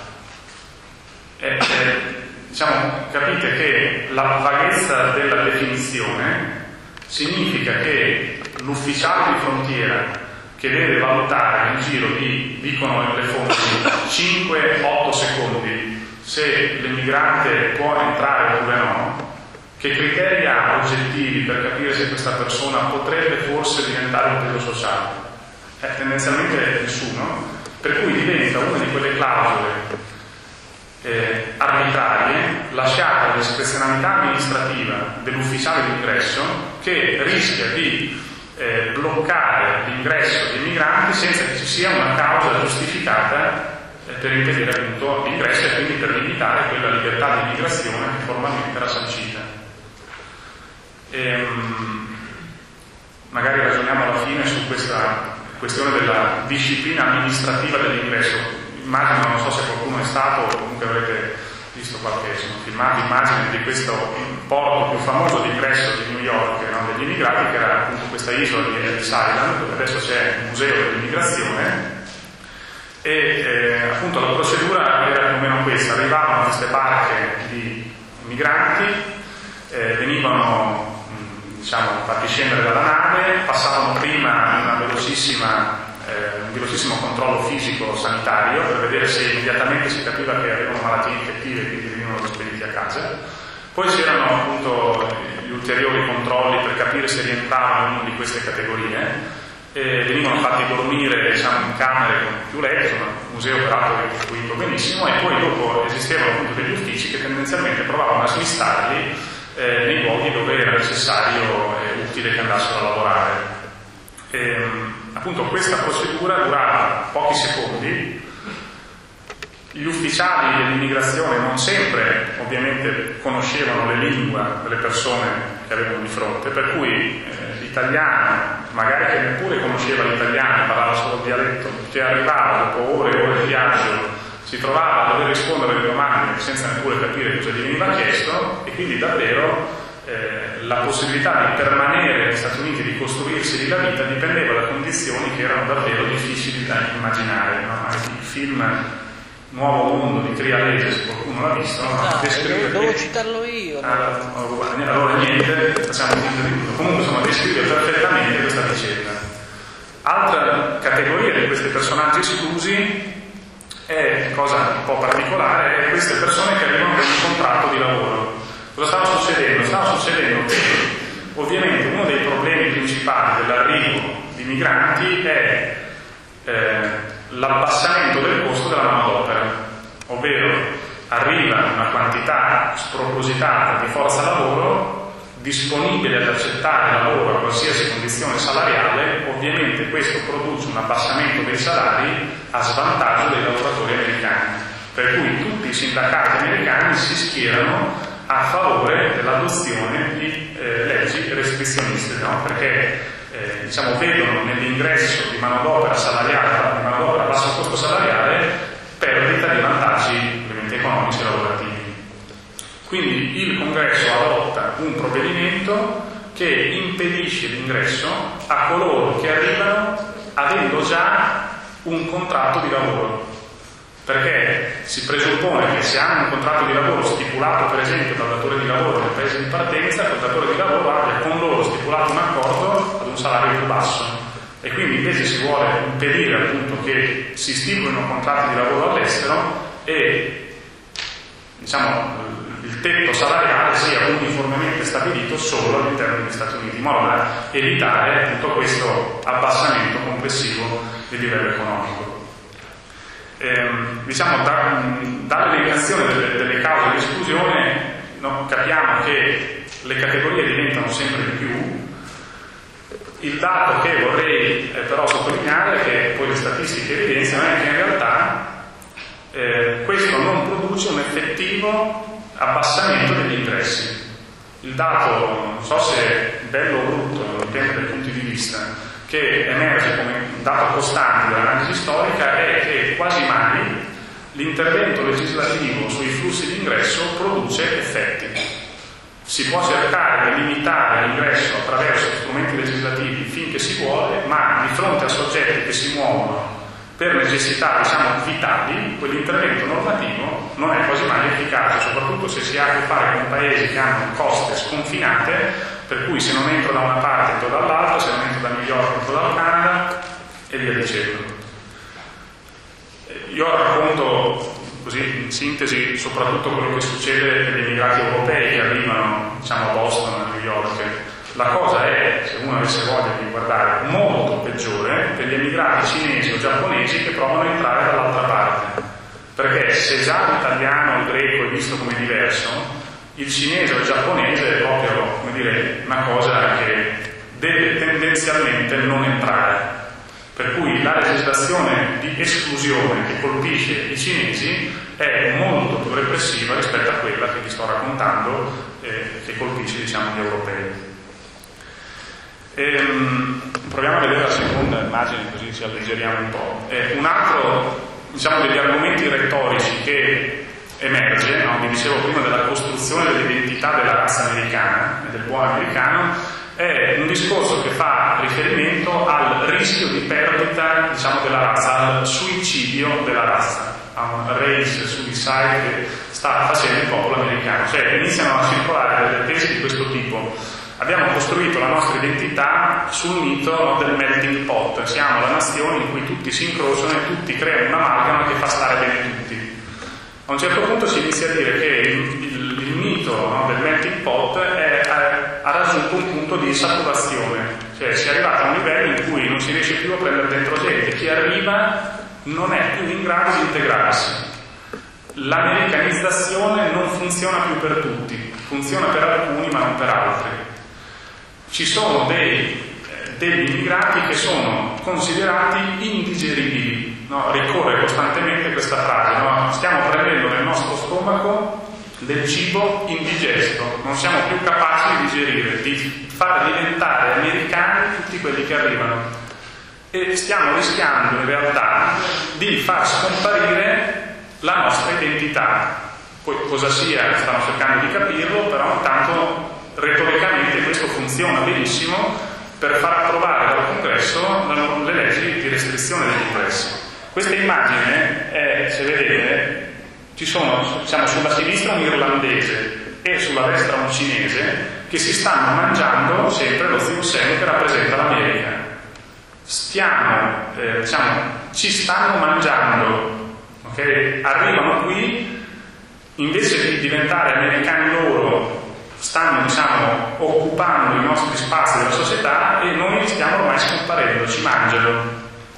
Capite che la vaghezza della definizione significa che l'ufficiale di frontiera che deve valutare nel giro di, dicono le fonti, 5-8 secondi se l'immigrante può entrare oppure no, che criteri ha oggettivi per capire se questa persona potrebbe forse diventare un peso sociale? Tendenzialmente nessuno, per cui diventa una di quelle clausole arbitrarie lasciate alla discrezionalità amministrativa dell'ufficiale d'ingresso, che rischia di bloccare l'ingresso dei migranti senza che ci sia una causa giustificata per impedire appunto l'ingresso e quindi per limitare quella libertà di immigrazione che formalmente era sancita. Magari ragioniamo alla fine su questa questione della disciplina amministrativa dell'ingresso. Immagino, non so se qualcuno è stato, o comunque avrete visto qualche filmato, immagine di questo porto più famoso di ingresso di New York, no, degli immigrati, che era appunto questa isola di Ellis Island, dove adesso c'è il museo dell'immigrazione, e appunto la procedura era più o meno questa: arrivavano queste barche di migranti, venivano fatti scendere dalla nave, passavano prima un velocissimo controllo fisico sanitario per vedere se immediatamente si capiva che avevano malattie infettive e quindi venivano spediti a casa. Poi c'erano appunto gli ulteriori controlli per capire se rientravano in una di queste categorie, venivano fatti dormire in camere con più letti, un museo peraltro istruito benissimo, e poi dopo esistevano appunto degli uffici che tendenzialmente provavano a smistarli nei luoghi dove era necessario e utile che andassero a lavorare. Appunto questa procedura durava pochi secondi. Gli ufficiali dell'immigrazione non sempre ovviamente conoscevano le lingue delle persone che avevano di fronte, per cui l'italiano, magari che neppure conosceva l'italiano, parlava solo il dialetto, che arrivava dopo ore e ore di viaggio, si trovava a dover rispondere alle domande senza neppure capire cosa gli veniva chiesto, e quindi davvero la possibilità di permanere negli Stati Uniti, di costruirsi la vita, dipendeva da condizioni che erano davvero difficili da immaginare, no? Il film Nuovo Mondo di Trialese, se qualcuno l'ha visto, devo citarlo io. Allora niente, facciamo finta di tutto. Comunque descrive perfettamente questa vicenda. Altra categoria di questi personaggi esclusi è, cosa un po' particolare, è queste persone che arrivano con un contratto di lavoro. Cosa stava succedendo? Stava succedendo che ovviamente uno dei problemi principali dell'arrivo di migranti è l'abbassamento del costo della manodopera, ovvero arriva una quantità spropositata di forza lavoro disponibile ad accettare lavoro a qualsiasi condizione salariale. Ovviamente questo produce un abbassamento dei salari a svantaggio dei lavoratori americani, per cui tutti i sindacati americani si schierano a favore dell'adozione di leggi restrizioniste, no? Perché vedono nell'ingresso di manodopera salariale, di manodopera a basso costo salariale, perdita di vantaggi ovviamente economici e lavorativi. Quindi il Congresso adotta un provvedimento che impedisce l'ingresso a coloro che arrivano avendo già un contratto di lavoro, perché si presuppone che se hanno un contratto di lavoro stipulato per esempio dal datore di lavoro nel paese di partenza, quel datore di lavoro abbia con loro stipulato un accordo ad un salario più basso, e quindi invece si vuole impedire appunto che si stipulino contratti di lavoro all'estero e il tetto salariale sia uniformemente stabilito solo all'interno degli Stati Uniti, in modo da evitare appunto questo abbassamento complessivo del livello economico. Dall'eliminazione delle cause di esclusione capiamo che le categorie diventano sempre di più, Il dato che vorrei però sottolineare, che poi le statistiche evidenziano, è che in realtà questo non produce un effettivo abbassamento degli ingressi. Il dato, non so se è bello o brutto, dipende dai punti di vista, che emerge come un dato costante dell'analisi storica è che quasi mai l'intervento legislativo sui flussi di ingresso produce effetti. Si può cercare di limitare l'ingresso attraverso strumenti legislativi finché si vuole, ma di fronte a soggetti che si muovono per necessità, diciamo, vitali, quell'intervento normativo non è quasi mai efficace, soprattutto se si ha a che fare con paesi che hanno coste sconfinate, per cui se non entro da una parte entro dall'altra, se non entro da New York entro dal Canada e via dicendo. Io racconto così in sintesi soprattutto quello che succede agli immigrati europei che arrivano, diciamo, a Boston, a New York. La cosa è, se uno avesse voglia di guardare, molto peggiore per gli immigrati cinesi o giapponesi che provano a entrare dall'altra parte, perché se già l'italiano o il greco è visto come diverso, il cinese o il giapponese è proprio, come dire, una cosa che deve tendenzialmente non entrare. Per cui la legislazione di esclusione che colpisce i cinesi è molto più repressiva rispetto a quella che vi sto raccontando, che colpisce, diciamo, gli europei. Proviamo a vedere la seconda immagine così ci alleggeriamo un po'. Un altro, diciamo, degli argomenti retorici che emerge, no? Vi dicevo prima della costruzione dell'identità della razza americana e del buon americano, è un discorso che fa riferimento al rischio di perdita, diciamo, della razza, al suicidio della razza, a un race suicide che sta facendo il popolo americano. Cioè iniziano a circolare delle tesi di questo tipo. Abbiamo costruito la nostra identità sul mito del melting pot, siamo la nazione in cui tutti si incrociano e tutti creano un'amalgama che fa stare bene tutti. A un certo punto si inizia a dire che il mito, no, del melting pot ha raggiunto un punto di saturazione, cioè si è arrivato a un livello in cui non si riesce più a prendere dentro gente, chi arriva non è più in grado di integrarsi. L'americanizzazione non funziona più per tutti, funziona per alcuni ma non per altri. Ci sono degli immigrati che sono considerati indigeribili, no? Ricorre costantemente questa frase, no? Stiamo prendendo nel nostro stomaco del cibo indigesto, non siamo più capaci di digerire, di far diventare americani tutti quelli che arrivano, e stiamo rischiando in realtà di far scomparire la nostra identità. Poi cosa sia stanno cercando di capirlo, però intanto retoricamente questo funziona benissimo per far approvare dal Congresso le leggi di restrizione degli ingressi. Questa immagine è, se vedete, ci sono, diciamo, sulla sinistra un irlandese e sulla destra un cinese che si stanno mangiando sempre lo zio Sam che rappresenta l'America. Ci stanno mangiando, ok? Arrivano qui, invece di diventare americani loro, stanno, diciamo, occupando i nostri spazi della società e noi stiamo ormai scomparendo, ci mangiano.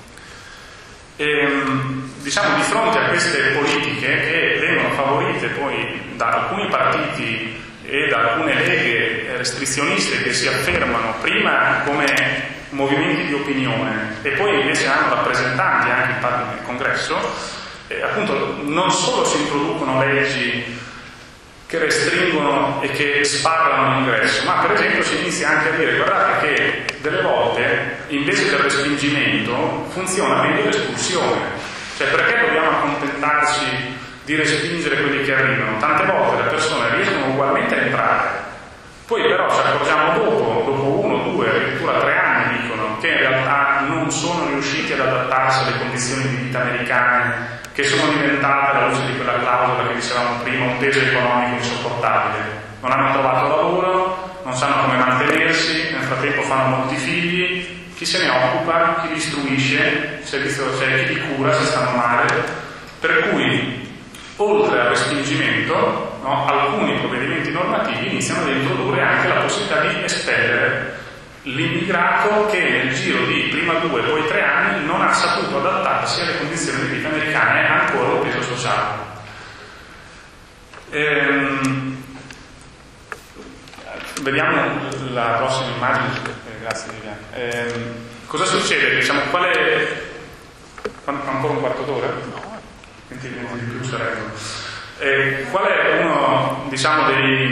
Diciamo, di fronte a queste politiche che vengono favorite poi da alcuni partiti e da alcune leghe restrizioniste che si affermano prima come movimenti di opinione e poi invece hanno rappresentanti anche nel Congresso, appunto non solo si introducono leggi che restringono e che sparano l'ingresso, ma per esempio si inizia anche a dire, guardate che delle volte invece del respingimento funziona meglio l'espulsione. Cioè, perché dobbiamo accontentarci di respingere quelli che arrivano? Tante volte le persone riescono ugualmente a entrare, poi però ci accorgiamo dopo 1, 2, addirittura 3 anni, dicono, che in realtà non sono riusciti ad adattarsi alle condizioni di vita americane, che sono diventate, alla luce di quella clausola che dicevamo prima, un peso economico insopportabile. Non hanno trovato lavoro, non sanno come mantenersi, nel frattempo fanno molti figli, chi se ne occupa, chi li istruisce, c'è chi li cura se stanno male. Per cui, oltre al respingimento, no, alcuni provvedimenti normativi iniziano ad introdurre anche la possibilità di espellere l'immigrato che nel giro di prima 2, poi 3 anni non ha saputo adattarsi alle condizioni di vita americane e ha ancora un peso sociale. vediamo la prossima immagine. Grazie Viviana. Cosa succede? Diciamo, qual è... Ancora un quarto d'ora? No. 20 minuti di più sarebbero. Qual è uno, diciamo,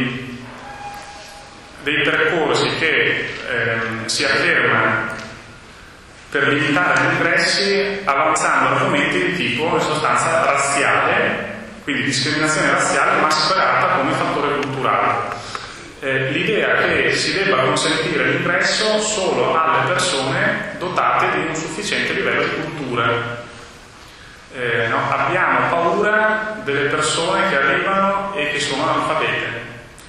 dei percorsi che si afferma per limitare gli ingressi avanzando argomenti di tipo, in sostanza, razziale, quindi discriminazione razziale mascherata come fattore culturale. L'idea che si debba consentire l'ingresso solo alle persone dotate di un sufficiente livello di cultura. No? Abbiamo paura delle persone che arrivano e che sono analfabete.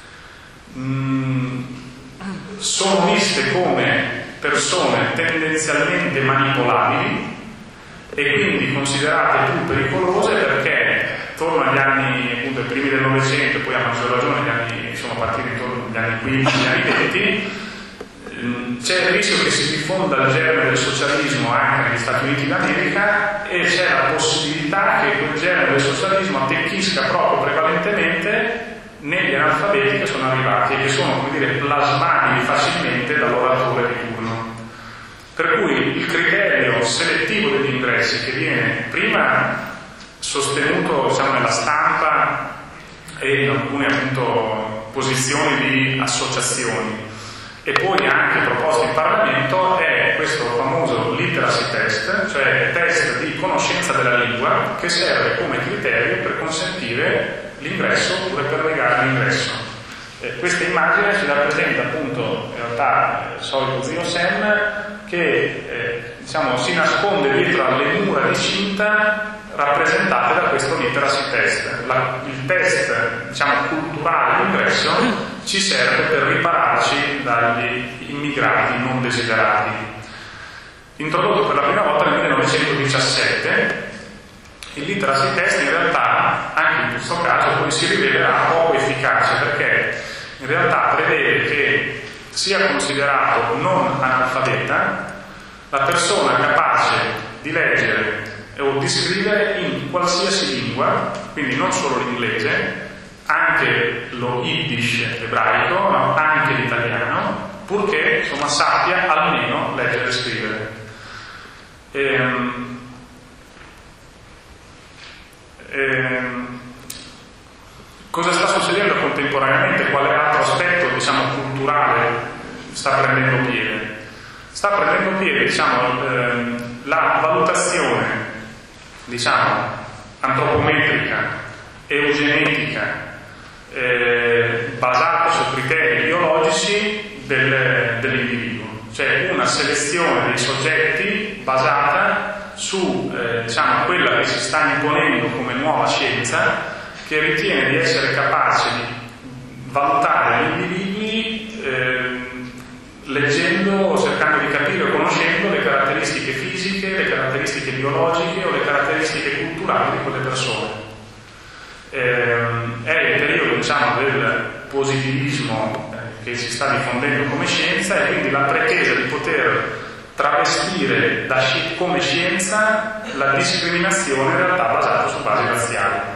Sono viste come persone tendenzialmente manipolabili e quindi considerate più pericolose perché attorno agli anni, appunto, i primi del Novecento, poi a maggior ragione gli anni, insomma, a partire intorno agli anni 15, agli anni 20, c'è il rischio che si diffonda il germe del socialismo anche negli Stati Uniti d'America e c'è la possibilità che quel germe del socialismo attecchisca proprio prevalentemente negli analfabeti che sono arrivati e che sono, come dire, plasmabili facilmente dall'oratore di turno. Per cui il criterio selettivo degli ingressi, che viene prima sostenuto, diciamo, nella stampa e in alcune, appunto, posizioni di associazioni e poi anche proposto in Parlamento, è questo famoso literacy test, cioè test di conoscenza della lingua, che serve come criterio per consentire l'ingresso oppure per negare l'ingresso. Questa immagine ci rappresenta, appunto, in realtà il solito zio Sam che diciamo, si nasconde dietro alle mura di cinta rappresentate da questo literacy test. Il test, diciamo, culturale d'ingresso ci serve per ripararci dagli immigrati non desiderati. Introdotto per la prima volta nel 1917, il literacy test in realtà, anche in questo caso, poi si rivelerà poco efficace perché in realtà prevede che sia considerato non analfabeta la persona capace di leggere o di scrivere in qualsiasi lingua, quindi non solo l'inglese, anche lo yiddish ebraico, no? Anche l'italiano, purché, insomma, sappia almeno leggere e scrivere. Cosa sta succedendo contemporaneamente? Quale altro aspetto, diciamo, culturale sta prendendo piede? Sta prendendo piede, diciamo, la valutazione, diciamo, antropometrica, eugenetica, basata su criteri biologici dell'individuo, cioè una selezione dei soggetti basata su, diciamo, quella che si sta imponendo come nuova scienza, che ritiene di essere capace di valutare gli individui leggendo, cercando di capire o conoscendo le caratteristiche fisiche, le caratteristiche biologiche o le caratteristiche culturali di quelle persone. È il periodo, diciamo, del positivismo che si sta diffondendo come scienza e quindi la pretesa di poter travestire come scienza la discriminazione in realtà basata su basi razziali.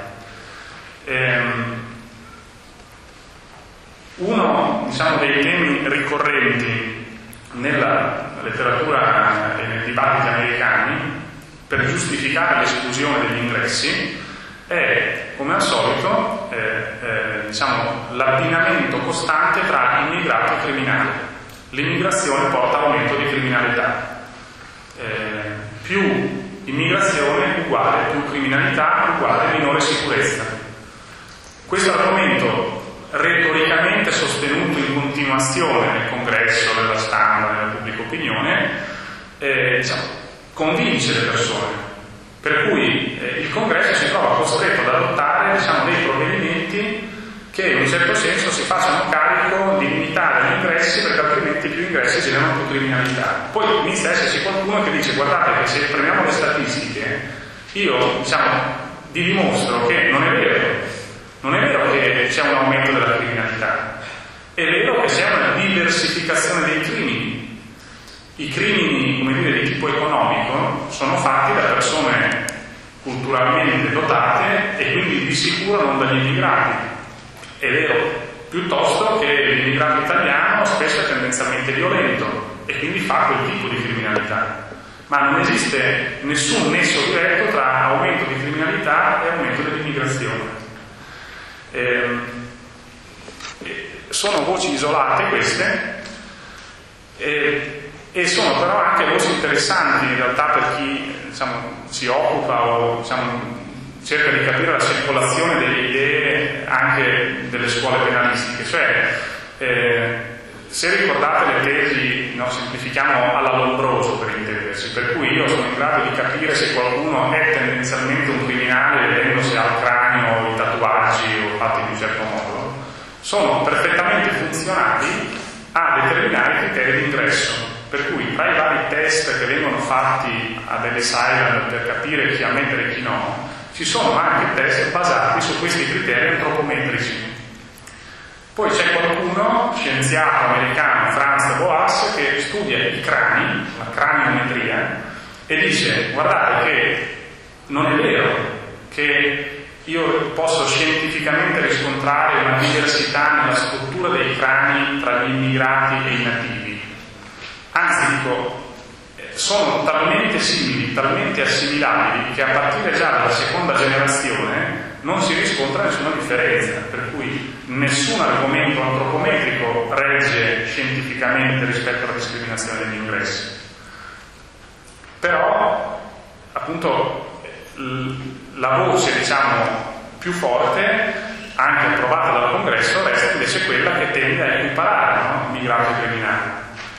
Uno, diciamo, dei temi ricorrenti nella letteratura e nei dibattiti americani per giustificare l'esclusione degli ingressi è, come al solito, diciamo, l'abbinamento costante tra immigrato e criminale. L'immigrazione porta all'aumento di criminalità. Più immigrazione uguale più criminalità uguale minore sicurezza. Questo argomento retoricamente sostenuto in continuazione nel congresso, nella stampa, nella pubblica opinione, diciamo, convince le persone, per cui il congresso si trova costretto ad adottare, diciamo, dei provvedimenti che in un certo senso si facciano carico di limitare gli ingressi, perché altrimenti più ingressi generano più criminalità. Poi inizia a esserci qualcuno che dice: guardate che se prendiamo le statistiche, io, diciamo, vi dimostro che non è vero. Non è vero che c'è un aumento della criminalità, è vero che c'è una diversificazione dei crimini. I crimini, come dire, di tipo economico sono fatti da persone culturalmente dotate e quindi di sicuro non dagli immigrati. È vero, piuttosto che l'immigrato italiano spesso è tendenzialmente violento e quindi fa quel tipo di criminalità. Ma non esiste nessun nesso diretto tra aumento di criminalità e aumento dell'immigrazione. Sono voci isolate queste, e sono però anche voci interessanti in realtà per chi si occupa o cerca di capire la circolazione delle idee anche delle scuole penalistiche. Cioè, se ricordate le tesi, semplifichiamo alla Lombroso per intendersi, per cui io sono in grado di capire se qualcuno è tendenzialmente un criminale vedendo se ha il cranio, i tatuaggi o fatti in un certo modo, sono perfettamente funzionali a determinare i criteri di ingresso. Per cui tra i vari test che vengono fatti a delle site per capire chi ammettere e chi no, ci sono anche test basati su questi criteri antropometrici. Poi c'è qualcuno, scienziato americano, Franz de Boas, che studia i crani, la craniometria, e dice: guardate che non è vero che io posso scientificamente riscontrare una diversità nella struttura dei crani tra gli immigrati e i nativi. Anzi, dico, sono talmente simili, talmente assimilabili, che a partire già dalla seconda generazione non si riscontra nessuna differenza, per cui nessun argomento antropometrico regge scientificamente rispetto alla discriminazione degli ingressi. Però, appunto, la voce, più forte, anche approvata dal Congresso, resta invece quella che tende a equiparare immigrati e criminali.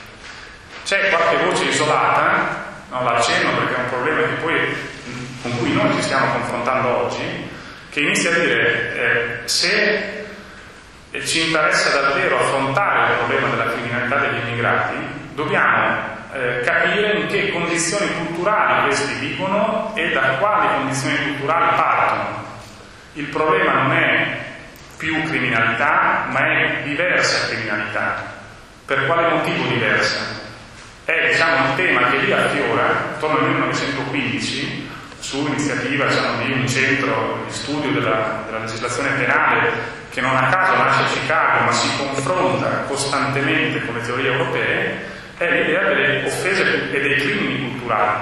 C'è qualche voce isolata, l'accenno perché è un problema con cui noi ci stiamo confrontando oggi, che inizia a dire se ci interessa davvero affrontare il problema della criminalità degli immigrati, dobbiamo capire in che condizioni culturali questi vivono e da quali condizioni culturali partono. Il problema non è più criminalità, ma è diversa criminalità. Per quale motivo diversa? È un tema che lì affiora attorno al 1915 su iniziativa di un centro di studio della legislazione penale che non a caso nasce a Chicago ma si confronta costantemente con le teorie europee, è l'idea delle offese e dei crimini culturali.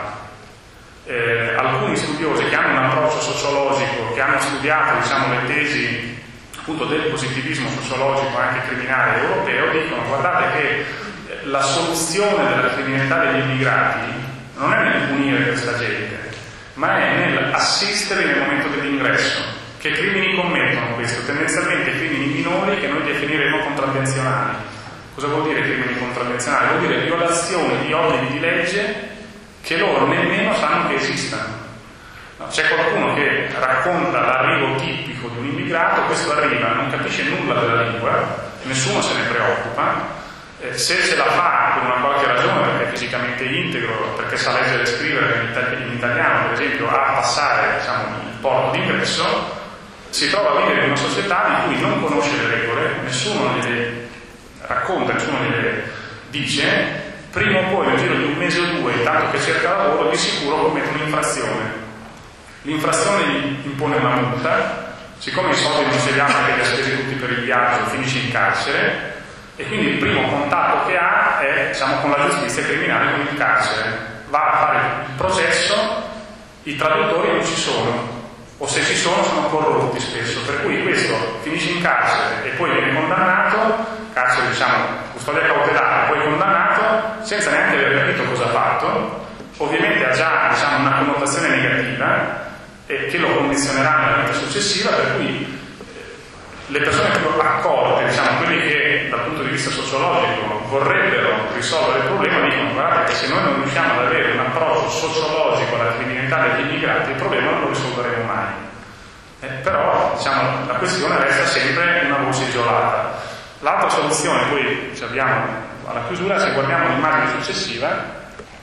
Alcuni studiosi che hanno un approccio sociologico, che hanno studiato le tesi appunto del positivismo sociologico anche criminale europeo, dicono: guardate che la soluzione della criminalità degli immigrati non è nel punire questa gente, ma è nell'assisterli nel momento dell'ingresso. Che crimini commettono questo? Tendenzialmente crimini minori che noi definiremo contravvenzionali. Cosa vuol dire crimini contravvenzionali? Vuol dire violazioni di obblighi di legge che loro nemmeno sanno che esistano. C'è qualcuno che racconta l'arrivo tipico di un immigrato, questo arriva, non capisce nulla della lingua, nessuno se ne preoccupa. Se ce la fa per una qualche ragione, perché è fisicamente integro, perché sa leggere e scrivere in italiano, per esempio, a passare il porto d'ingresso, si trova a vivere in una società in cui non conosce le regole, nessuno gliele racconta, nessuno gliele dice, prima o poi nel giro di un mese o due, intanto che cerca lavoro, di sicuro commette un'infrazione. L'infrazione gli impone una multa, siccome i soldi non ce li ha perché li ha spesi tutti per il viaggio, finisce in carcere. E quindi il primo contatto che ha è con la giustizia criminale, con il carcere. Va a fare il processo, i traduttori non ci sono, o se ci sono corrotti spesso, per cui questo finisce in carcere e poi viene condannato, carcere custodia cautelare, poi condannato senza neanche aver capito cosa ha fatto. Ovviamente ha già una connotazione negativa e che lo condizionerà nella vita successiva, per cui le persone più accorte, quelli che dal punto di vista sociologico vorrebbero risolvere il problema, dicono: guardate che se noi non riusciamo ad avere un approccio sociologico alla criminalità degli immigrati, il problema non lo risolveremo mai. Però la questione resta sempre una voce isolata. L'altra soluzione, poi ci abbiamo alla chiusura, se guardiamo l'immagine successiva,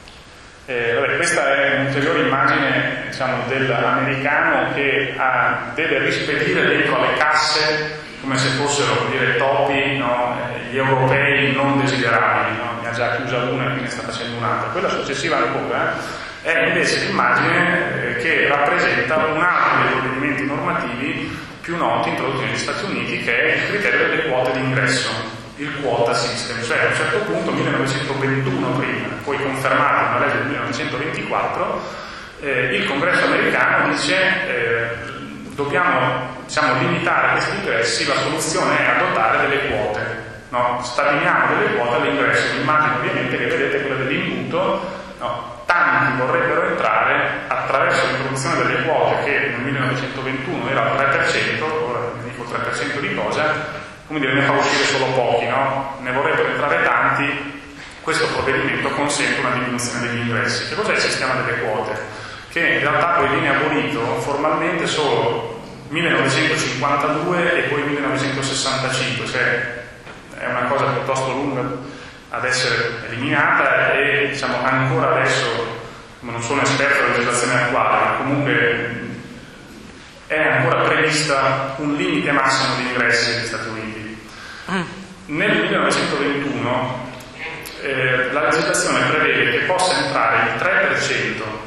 questa è un'ulteriore immagine dell'americano che deve rispedire dentro alle casse, come se fossero topi, gli europei non desiderabili, ne ha già chiusa una e quindi sta facendo un'altra. Quella successiva ancora è invece l'immagine che rappresenta un altro dei provvedimenti normativi più noti introdotti negli Stati Uniti, che è il criterio delle quote di ingresso, il quota system, cioè a un certo punto, 1921 prima, poi confermato nella legge del 1924, il Congresso americano dice dobbiamo limitare questi ingressi, la soluzione è adottare delle quote, no? Stabiliamo delle quote all'ingresso. Immagino ovviamente che vedete quelle dell'imbuto, no? Tanti vorrebbero entrare attraverso l'introduzione delle quote, che nel 1921 era al 3%, ora ne dico 3% di cosa, come dire, ne fa uscire solo pochi, no? Ne vorrebbero entrare tanti. Questo provvedimento consente una diminuzione degli ingressi. Che cos'è il sistema delle quote? Che in realtà poi viene abolito formalmente solo 1952 e poi 1965, cioè è una cosa piuttosto lunga ad essere eliminata e diciamo ancora adesso, non sono esperto della legislazione attuale, ma comunque è ancora prevista un limite massimo di ingressi negli Stati Uniti. Nel 1921 la legislazione prevede che possa entrare il 3%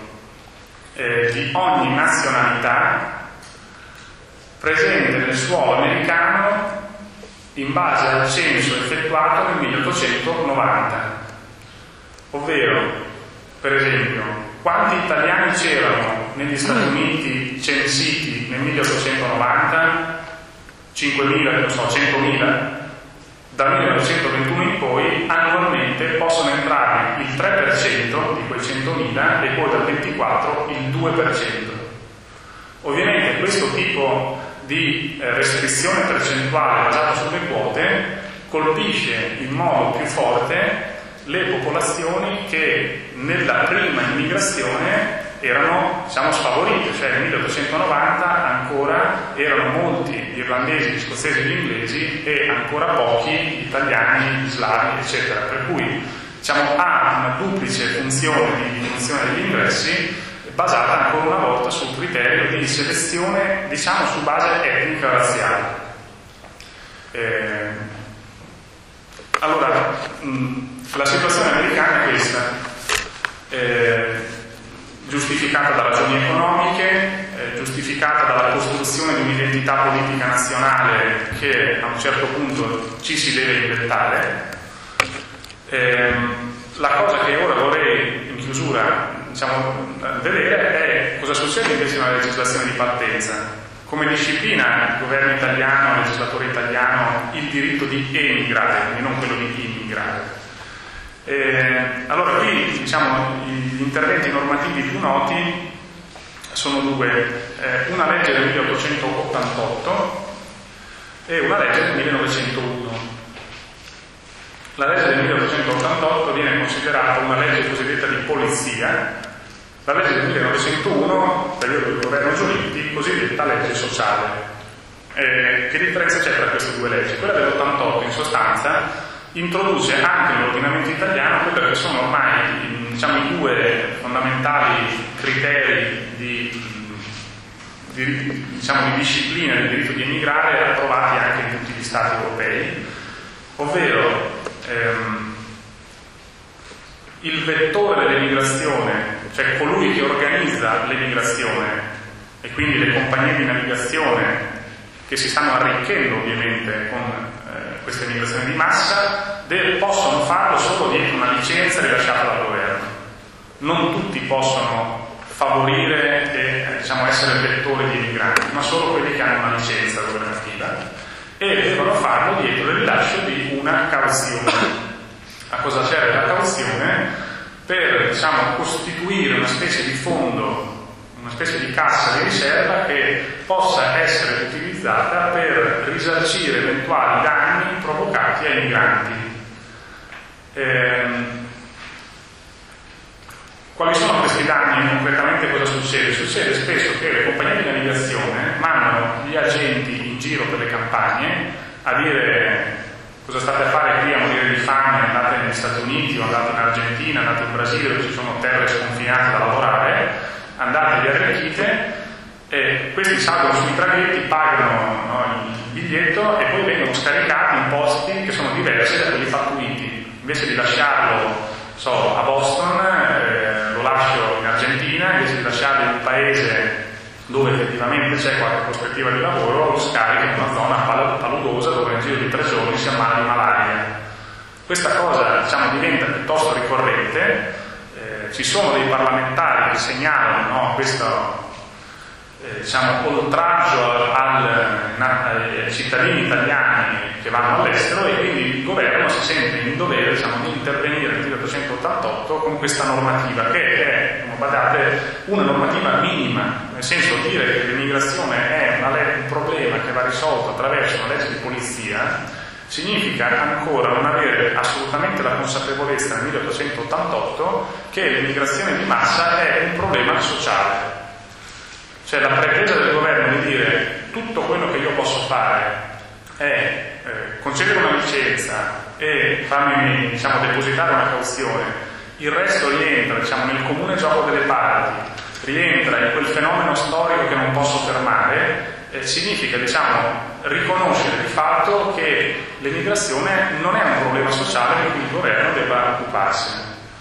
di ogni nazionalità presente nel suolo americano in base al censo effettuato nel 1890, ovvero, per esempio, quanti italiani c'erano negli Stati Uniti censiti nel 1890? 5.000, non so, 100.000? Dal 1921 in poi annualmente possono entrare il 3% di quei 100.000 e poi dal 24 il 2%. Ovviamente questo tipo di restrizione percentuale basata sulle quote colpisce in modo più forte le popolazioni che nella prima immigrazione erano, diciamo, sfavorite, cioè nel 1890 ancora erano molti gli irlandesi, gli scozzesi e gli inglesi e ancora pochi gli italiani, gli slavi, eccetera, per cui diciamo ha una duplice funzione di diminuzione degli ingressi basata ancora una volta sul criterio di selezione, diciamo, su base etnica razziale. Allora, la situazione americana è questa, giustificata da ragioni economiche, giustificata dalla costruzione di un'identità politica nazionale che a un certo punto ci si deve inventare. La cosa che ora vorrei in chiusura, diciamo, vedere è cosa succede invece nella legislazione di partenza. Come disciplina il governo italiano, il legislatore italiano, il diritto di emigrare, quindi non quello di immigrare. Allora qui, diciamo, gli interventi normativi più noti sono due, una legge del 1888 e una legge del 1901. La legge del 1888 viene considerata una legge cosiddetta di polizia, la legge del 1901, periodo del governo Giolitti, cosiddetta legge sociale. Che differenza c'è tra queste due leggi? Quella dell'88 in sostanza introduce anche nell'ordinamento italiano quelli che sono ormai, diciamo, i due fondamentali criteri di disciplina del diritto di emigrare approvati anche in tutti gli Stati europei, ovvero il vettore dell'emigrazione, cioè colui che organizza l'emigrazione e quindi le compagnie di navigazione che si stanno arricchendo ovviamente con questa emigrazione di massa, possono farlo solo dietro una licenza rilasciata dal governo. Non tutti possono favorire e, diciamo, essere vettori di emigranti, ma solo quelli che hanno una licenza governativa e devono farlo dietro il rilascio di una cauzione. A cosa serve la cauzione? Per, diciamo, costituire una specie di fondo, una specie di cassa di riserva che possa essere utilizzata per risarcire eventuali danni provocati ai migranti. Quali sono questi danni e concretamente cosa succede? Succede spesso che le compagnie di navigazione mandano gli agenti in giro per le campagne a dire: cosa state a fare qui a morire di fame? Andate negli Stati Uniti o andate in Argentina, andate in Brasile dove ci sono terre sconfinate da lavorare, andate, vi arricchite e questi salgono sui traghetti, pagano, no, il biglietto e poi vengono scaricati in posti che sono diversi da quelli pattuiti. Invece di lasciarlo, a Boston, lo lascio in Argentina, invece di lasciarlo in un paese dove effettivamente c'è qualche prospettiva di lavoro, lo scarica in una zona paludosa dove nel giro di 3 giorni si ammala di malaria. Questa cosa, diciamo, diventa piuttosto ricorrente. Ci sono dei parlamentari che segnalano, no, questo diciamo, oltraggio ai cittadini italiani che vanno all'estero, e quindi il governo si sente in dovere, diciamo, di intervenire nel 1888 con questa normativa, che è, come badate, una normativa minima, nel senso, dire che l'immigrazione è un problema che va risolto attraverso una legge di polizia significa ancora non avere assolutamente la consapevolezza nel 1888 che l'immigrazione di massa è un problema sociale. Cioè la pretesa del governo di dire tutto quello che io posso fare è concedere una licenza e farmi, diciamo, depositare una cauzione, il resto rientra, diciamo, nel comune gioco delle parti, rientra in quel fenomeno storico che non posso fermare, significa, diciamo, riconoscere di fatto che l'immigrazione non è un problema sociale di cui il governo debba occuparsi.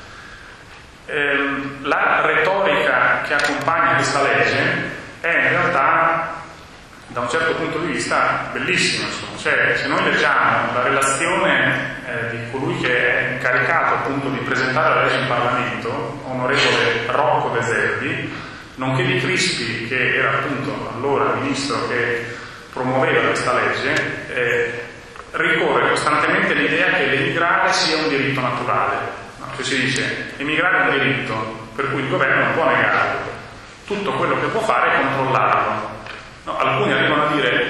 La retorica che accompagna questa legge è in realtà, da un certo punto di vista, bellissima. Cioè, se noi leggiamo la relazione di colui che è incaricato appunto di presentare la legge in Parlamento, onorevole Rocco De Zerbi, nonché di Crispi, che era appunto allora il ministro che promuoveva questa legge, ricorre costantemente l'idea che l'emigrare sia un diritto naturale. No? Cioè si dice, emigrare è un diritto, per cui il governo non può negarlo. Tutto quello che può fare è controllarlo. No, alcuni arrivano a dire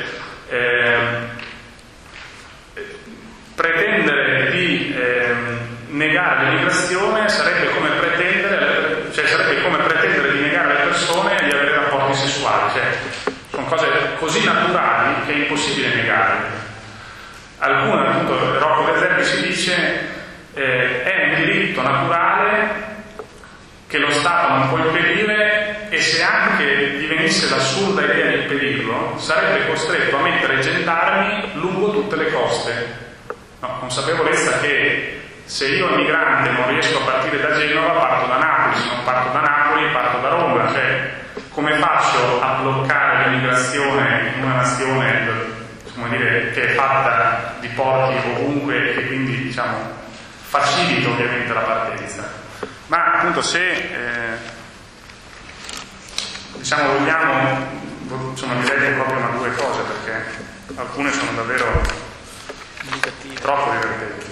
pretendere di negare l'immigrazione sarebbe come pretendere di negare alle persone di avere rapporti sessuali. Cioè, sono cose così naturali che è impossibile negare. Alcuni, appunto, Rocco De Zerbi si dice è un diritto naturale che lo Stato non può impedire, e se anche divenisse l'assurda idea di impedirlo, sarebbe costretto a mettere gendarmi lungo tutte le coste. No, consapevolezza che se io emigrante non riesco a partire da Genova, parto da Napoli, se non parto da Napoli parto da Roma. Cioè, come faccio a bloccare l'immigrazione in una nazione, come dire, che è fatta di porti ovunque e che quindi, diciamo, facilita ovviamente la partenza. Ma appunto se diciamo vogliamo, insomma, vi leggo proprio una o due cose, perché alcune sono davvero troppo divertenti.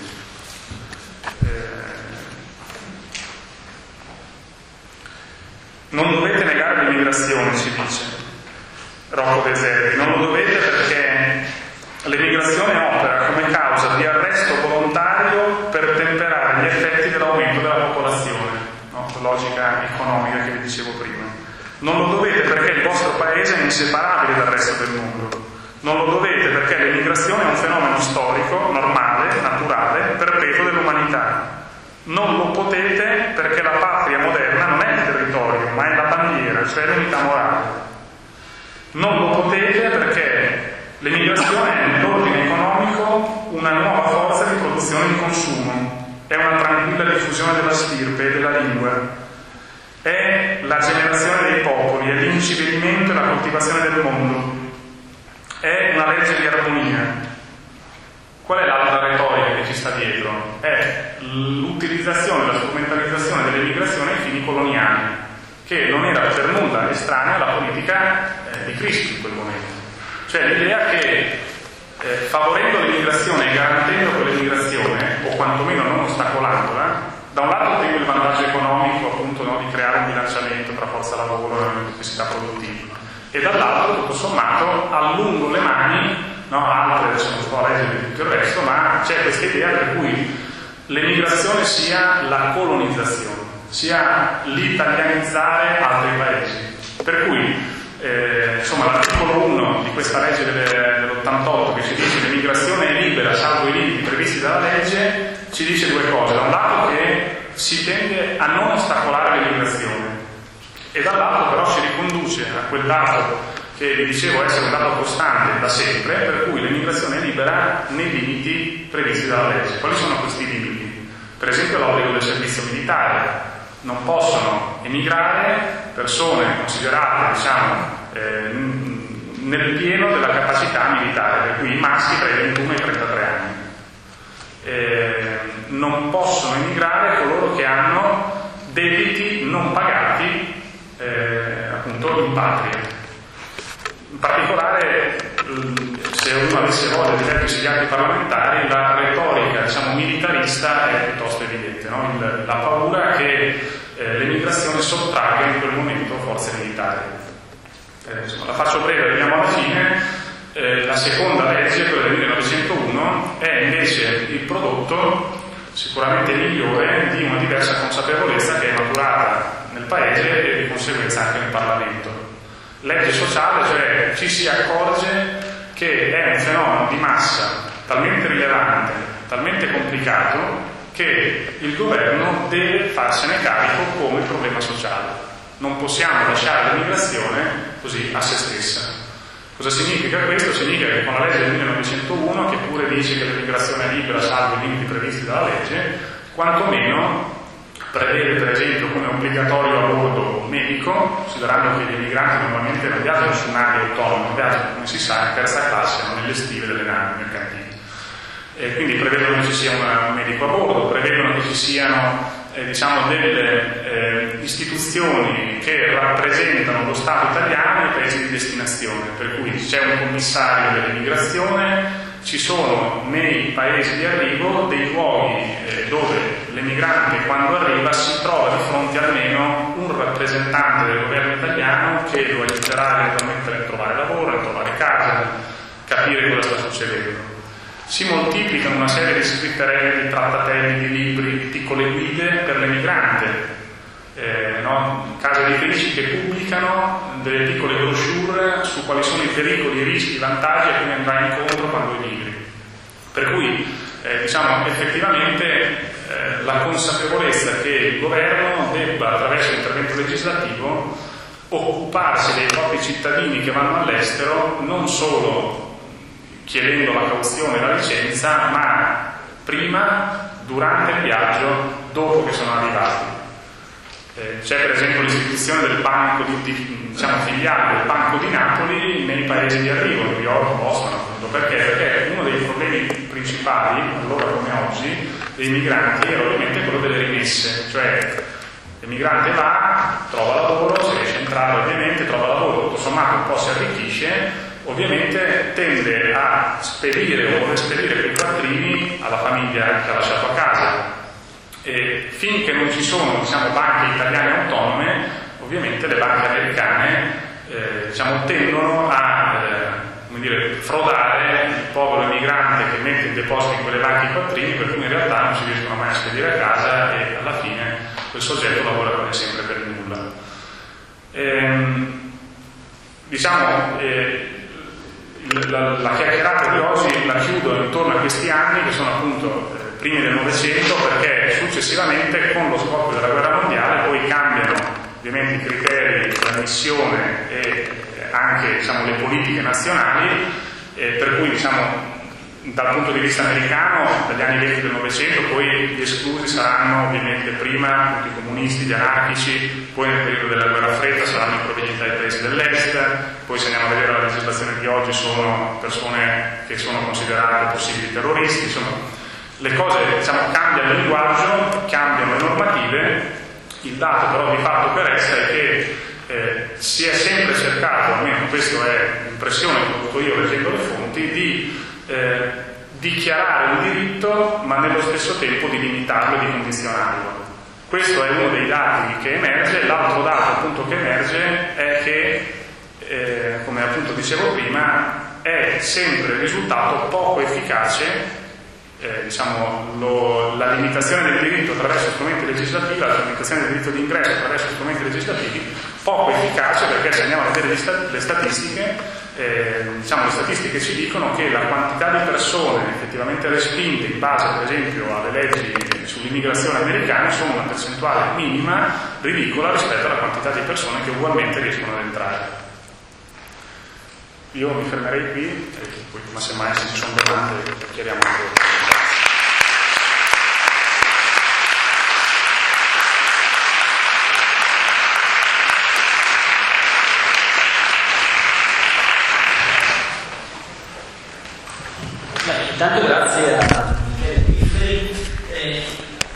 Non dovete negare l'immigrazione, si dice Rocco De Zerbi, non lo dovete perché l'immigrazione opera come causa di arresto volontario per temperare gli effetti dell'aumento della popolazione, no? Logica economica che vi dicevo prima. Non lo dovete perché il vostro paese è inseparabile dal resto del mondo. Non lo dovete perché l'immigrazione è un fenomeno storico, normale, naturale, perpetuo dell'umanità. Non lo potete perché la patria moderna non è il territorio, ma è la bandiera, cioè l'unità morale. Non lo potete perché l'immigrazione è nell'ordine economico una nuova forza di produzione e di consumo, è una tranquilla diffusione della stirpe e della lingua, è la generazione dei popoli, è l'incivelimento e la coltivazione del mondo, è una legge di armonia. Qual è l'altra retorica che ci sta dietro? È l'utilizzazione, la strumentalizzazione dell'immigrazione ai fini coloniali, che non era per nulla estranea alla politica di Crispi in quel momento. Cioè l'idea che favorendo l'immigrazione e garantendo quell'immigrazione, o quantomeno non ostacolandola, da un lato ottengo il vantaggio economico, appunto, no, di creare un bilanciamento tra forza lavoro e necessità produttiva, e dall'altro, tutto sommato, allungo le mani, no, altre adesso non sto a leggere tutto il resto, ma c'è questa idea per cui l'immigrazione sia la colonizzazione, sia l'italianizzare altri paesi. Per cui insomma, l'articolo 1 di questa legge dell'88, che ci dice che l'immigrazione è libera salvo i limiti previsti dalla legge, ci dice due cose: da un lato che si tende a non ostacolare l'immigrazione, e dall'altro però si riconduce a quel dato che vi dicevo essere un dato costante da sempre, per cui l'immigrazione è libera nei limiti previsti dalla legge. Quali sono questi limiti? Per esempio l'obbligo del servizio militare. Non possono emigrare persone considerate, diciamo, nel pieno della capacità militare, per cui i maschi tra i 21 e i 33 anni. Non possono emigrare coloro che hanno debiti non pagati appunto in patria. In particolare, se uno avesse voglia di leggere gli atti parlamentari, la retorica militarista è piuttosto evidente, no? La paura che l'emigrazione sottragga in quel momento forze militari. La faccio breve, arriviamo alla fine. La seconda legge, quella del 1901, è invece il prodotto sicuramente migliore di una diversa consapevolezza che è maturata nel Paese e di conseguenza anche nel Parlamento. Legge sociale, cioè ci si accorge che è un fenomeno di massa talmente rilevante, talmente complicato, che il governo deve farsene carico come problema sociale. Non possiamo lasciare l'immigrazione così a se stessa. Cosa significa questo? Significa che con la legge del 1901, che pure dice che l'immigrazione è libera salvo i limiti previsti dalla legge, quantomeno prevede per esempio come obbligatorio a bordo medico, considerando che gli emigranti normalmente non viaggiano su navi autonome, viaggiano, come si sa, in terza classe, non nelle stive delle navi mercantili. Quindi prevedono che ci sia un medico a bordo, prevedono che ci siano delle istituzioni che rappresentano lo Stato italiano e i paesi di destinazione, per cui c'è un commissario dell'immigrazione, ci sono nei paesi di arrivo dei luoghi dove l'emigrante quando arriva si trova di fronte almeno un rappresentante del governo italiano che lo aiuterà eventualmente nel trovare lavoro, nel trovare casa, capire cosa sta succedendo. Si moltiplicano una serie di scritterelli, di trattatelli, di libri, di piccole guide per l'emigrante, case editrici che pubblicano delle piccole brochure su quali sono i pericoli, i rischi, i vantaggi a cui andrà incontro quando emigri. Per cui effettivamente la consapevolezza che il governo debba, attraverso l'intervento legislativo, occuparsi dei propri cittadini che vanno all'estero, non solo chiedendo la cauzione e la licenza, ma prima, durante il viaggio, dopo che sono arrivati. C'è per esempio l'istituzione del banco filiale del Banco di Napoli nei paesi di arrivo, New York, Boston, appunto. Perché uno dei problemi principali, allora come oggi, dei migranti era ovviamente quello delle rimesse, cioè l'emigrante va, trova lavoro, se riesce a entrare ovviamente, trova lavoro, tutto sommato un po' si arricchisce, ovviamente tende a spedire o vuole spedire quei quattrini alla famiglia che ha lasciato a casa. E finché non ci sono banche italiane autonome, ovviamente le banche americane tendono a frodare il povero emigrante che mette in deposito in quelle banche i quattrini, per cui in realtà non si riescono mai a spedire a casa e alla fine quel soggetto lavora come sempre per nulla. La chiacchierata di oggi la chiudo intorno a questi anni che sono appunto primi del Novecento, perché successivamente con lo scoppio della guerra mondiale poi cambiano ovviamente i criteri di ammissione e anche le politiche nazionali, per cui dal punto di vista americano dagli anni 20 del Novecento poi gli esclusi saranno ovviamente prima tutti i comunisti, gli anarchici, poi nel periodo della guerra fredda saranno i provenienti dai paesi dell'est, poi se andiamo a vedere la legislazione di oggi sono persone che sono considerate possibili terroristi, insomma le cose cambiano il linguaggio, cambiano le normative. Il dato però di fatto per resta è che si è sempre cercato, almeno questa è l'impressione che ho avuto io leggendo le fonti, di dichiarare un diritto ma nello stesso tempo di limitarlo e di condizionarlo. Questo è uno dei dati che emerge. L'altro dato appunto che emerge è che come appunto dicevo prima è sempre risultato poco efficace la limitazione del diritto attraverso strumenti legislativi, la limitazione del diritto di ingresso attraverso strumenti legislativi poco efficace, perché se andiamo a vedere le statistiche, le statistiche ci dicono che la quantità di persone effettivamente respinte in base per esempio alle leggi sull'immigrazione americane sono una percentuale minima, ridicola rispetto alla quantità di persone che ugualmente riescono ad entrare. Io mi fermerei qui e poi ma semmai se ci sono domande chiariamo ancora. Intanto grazie a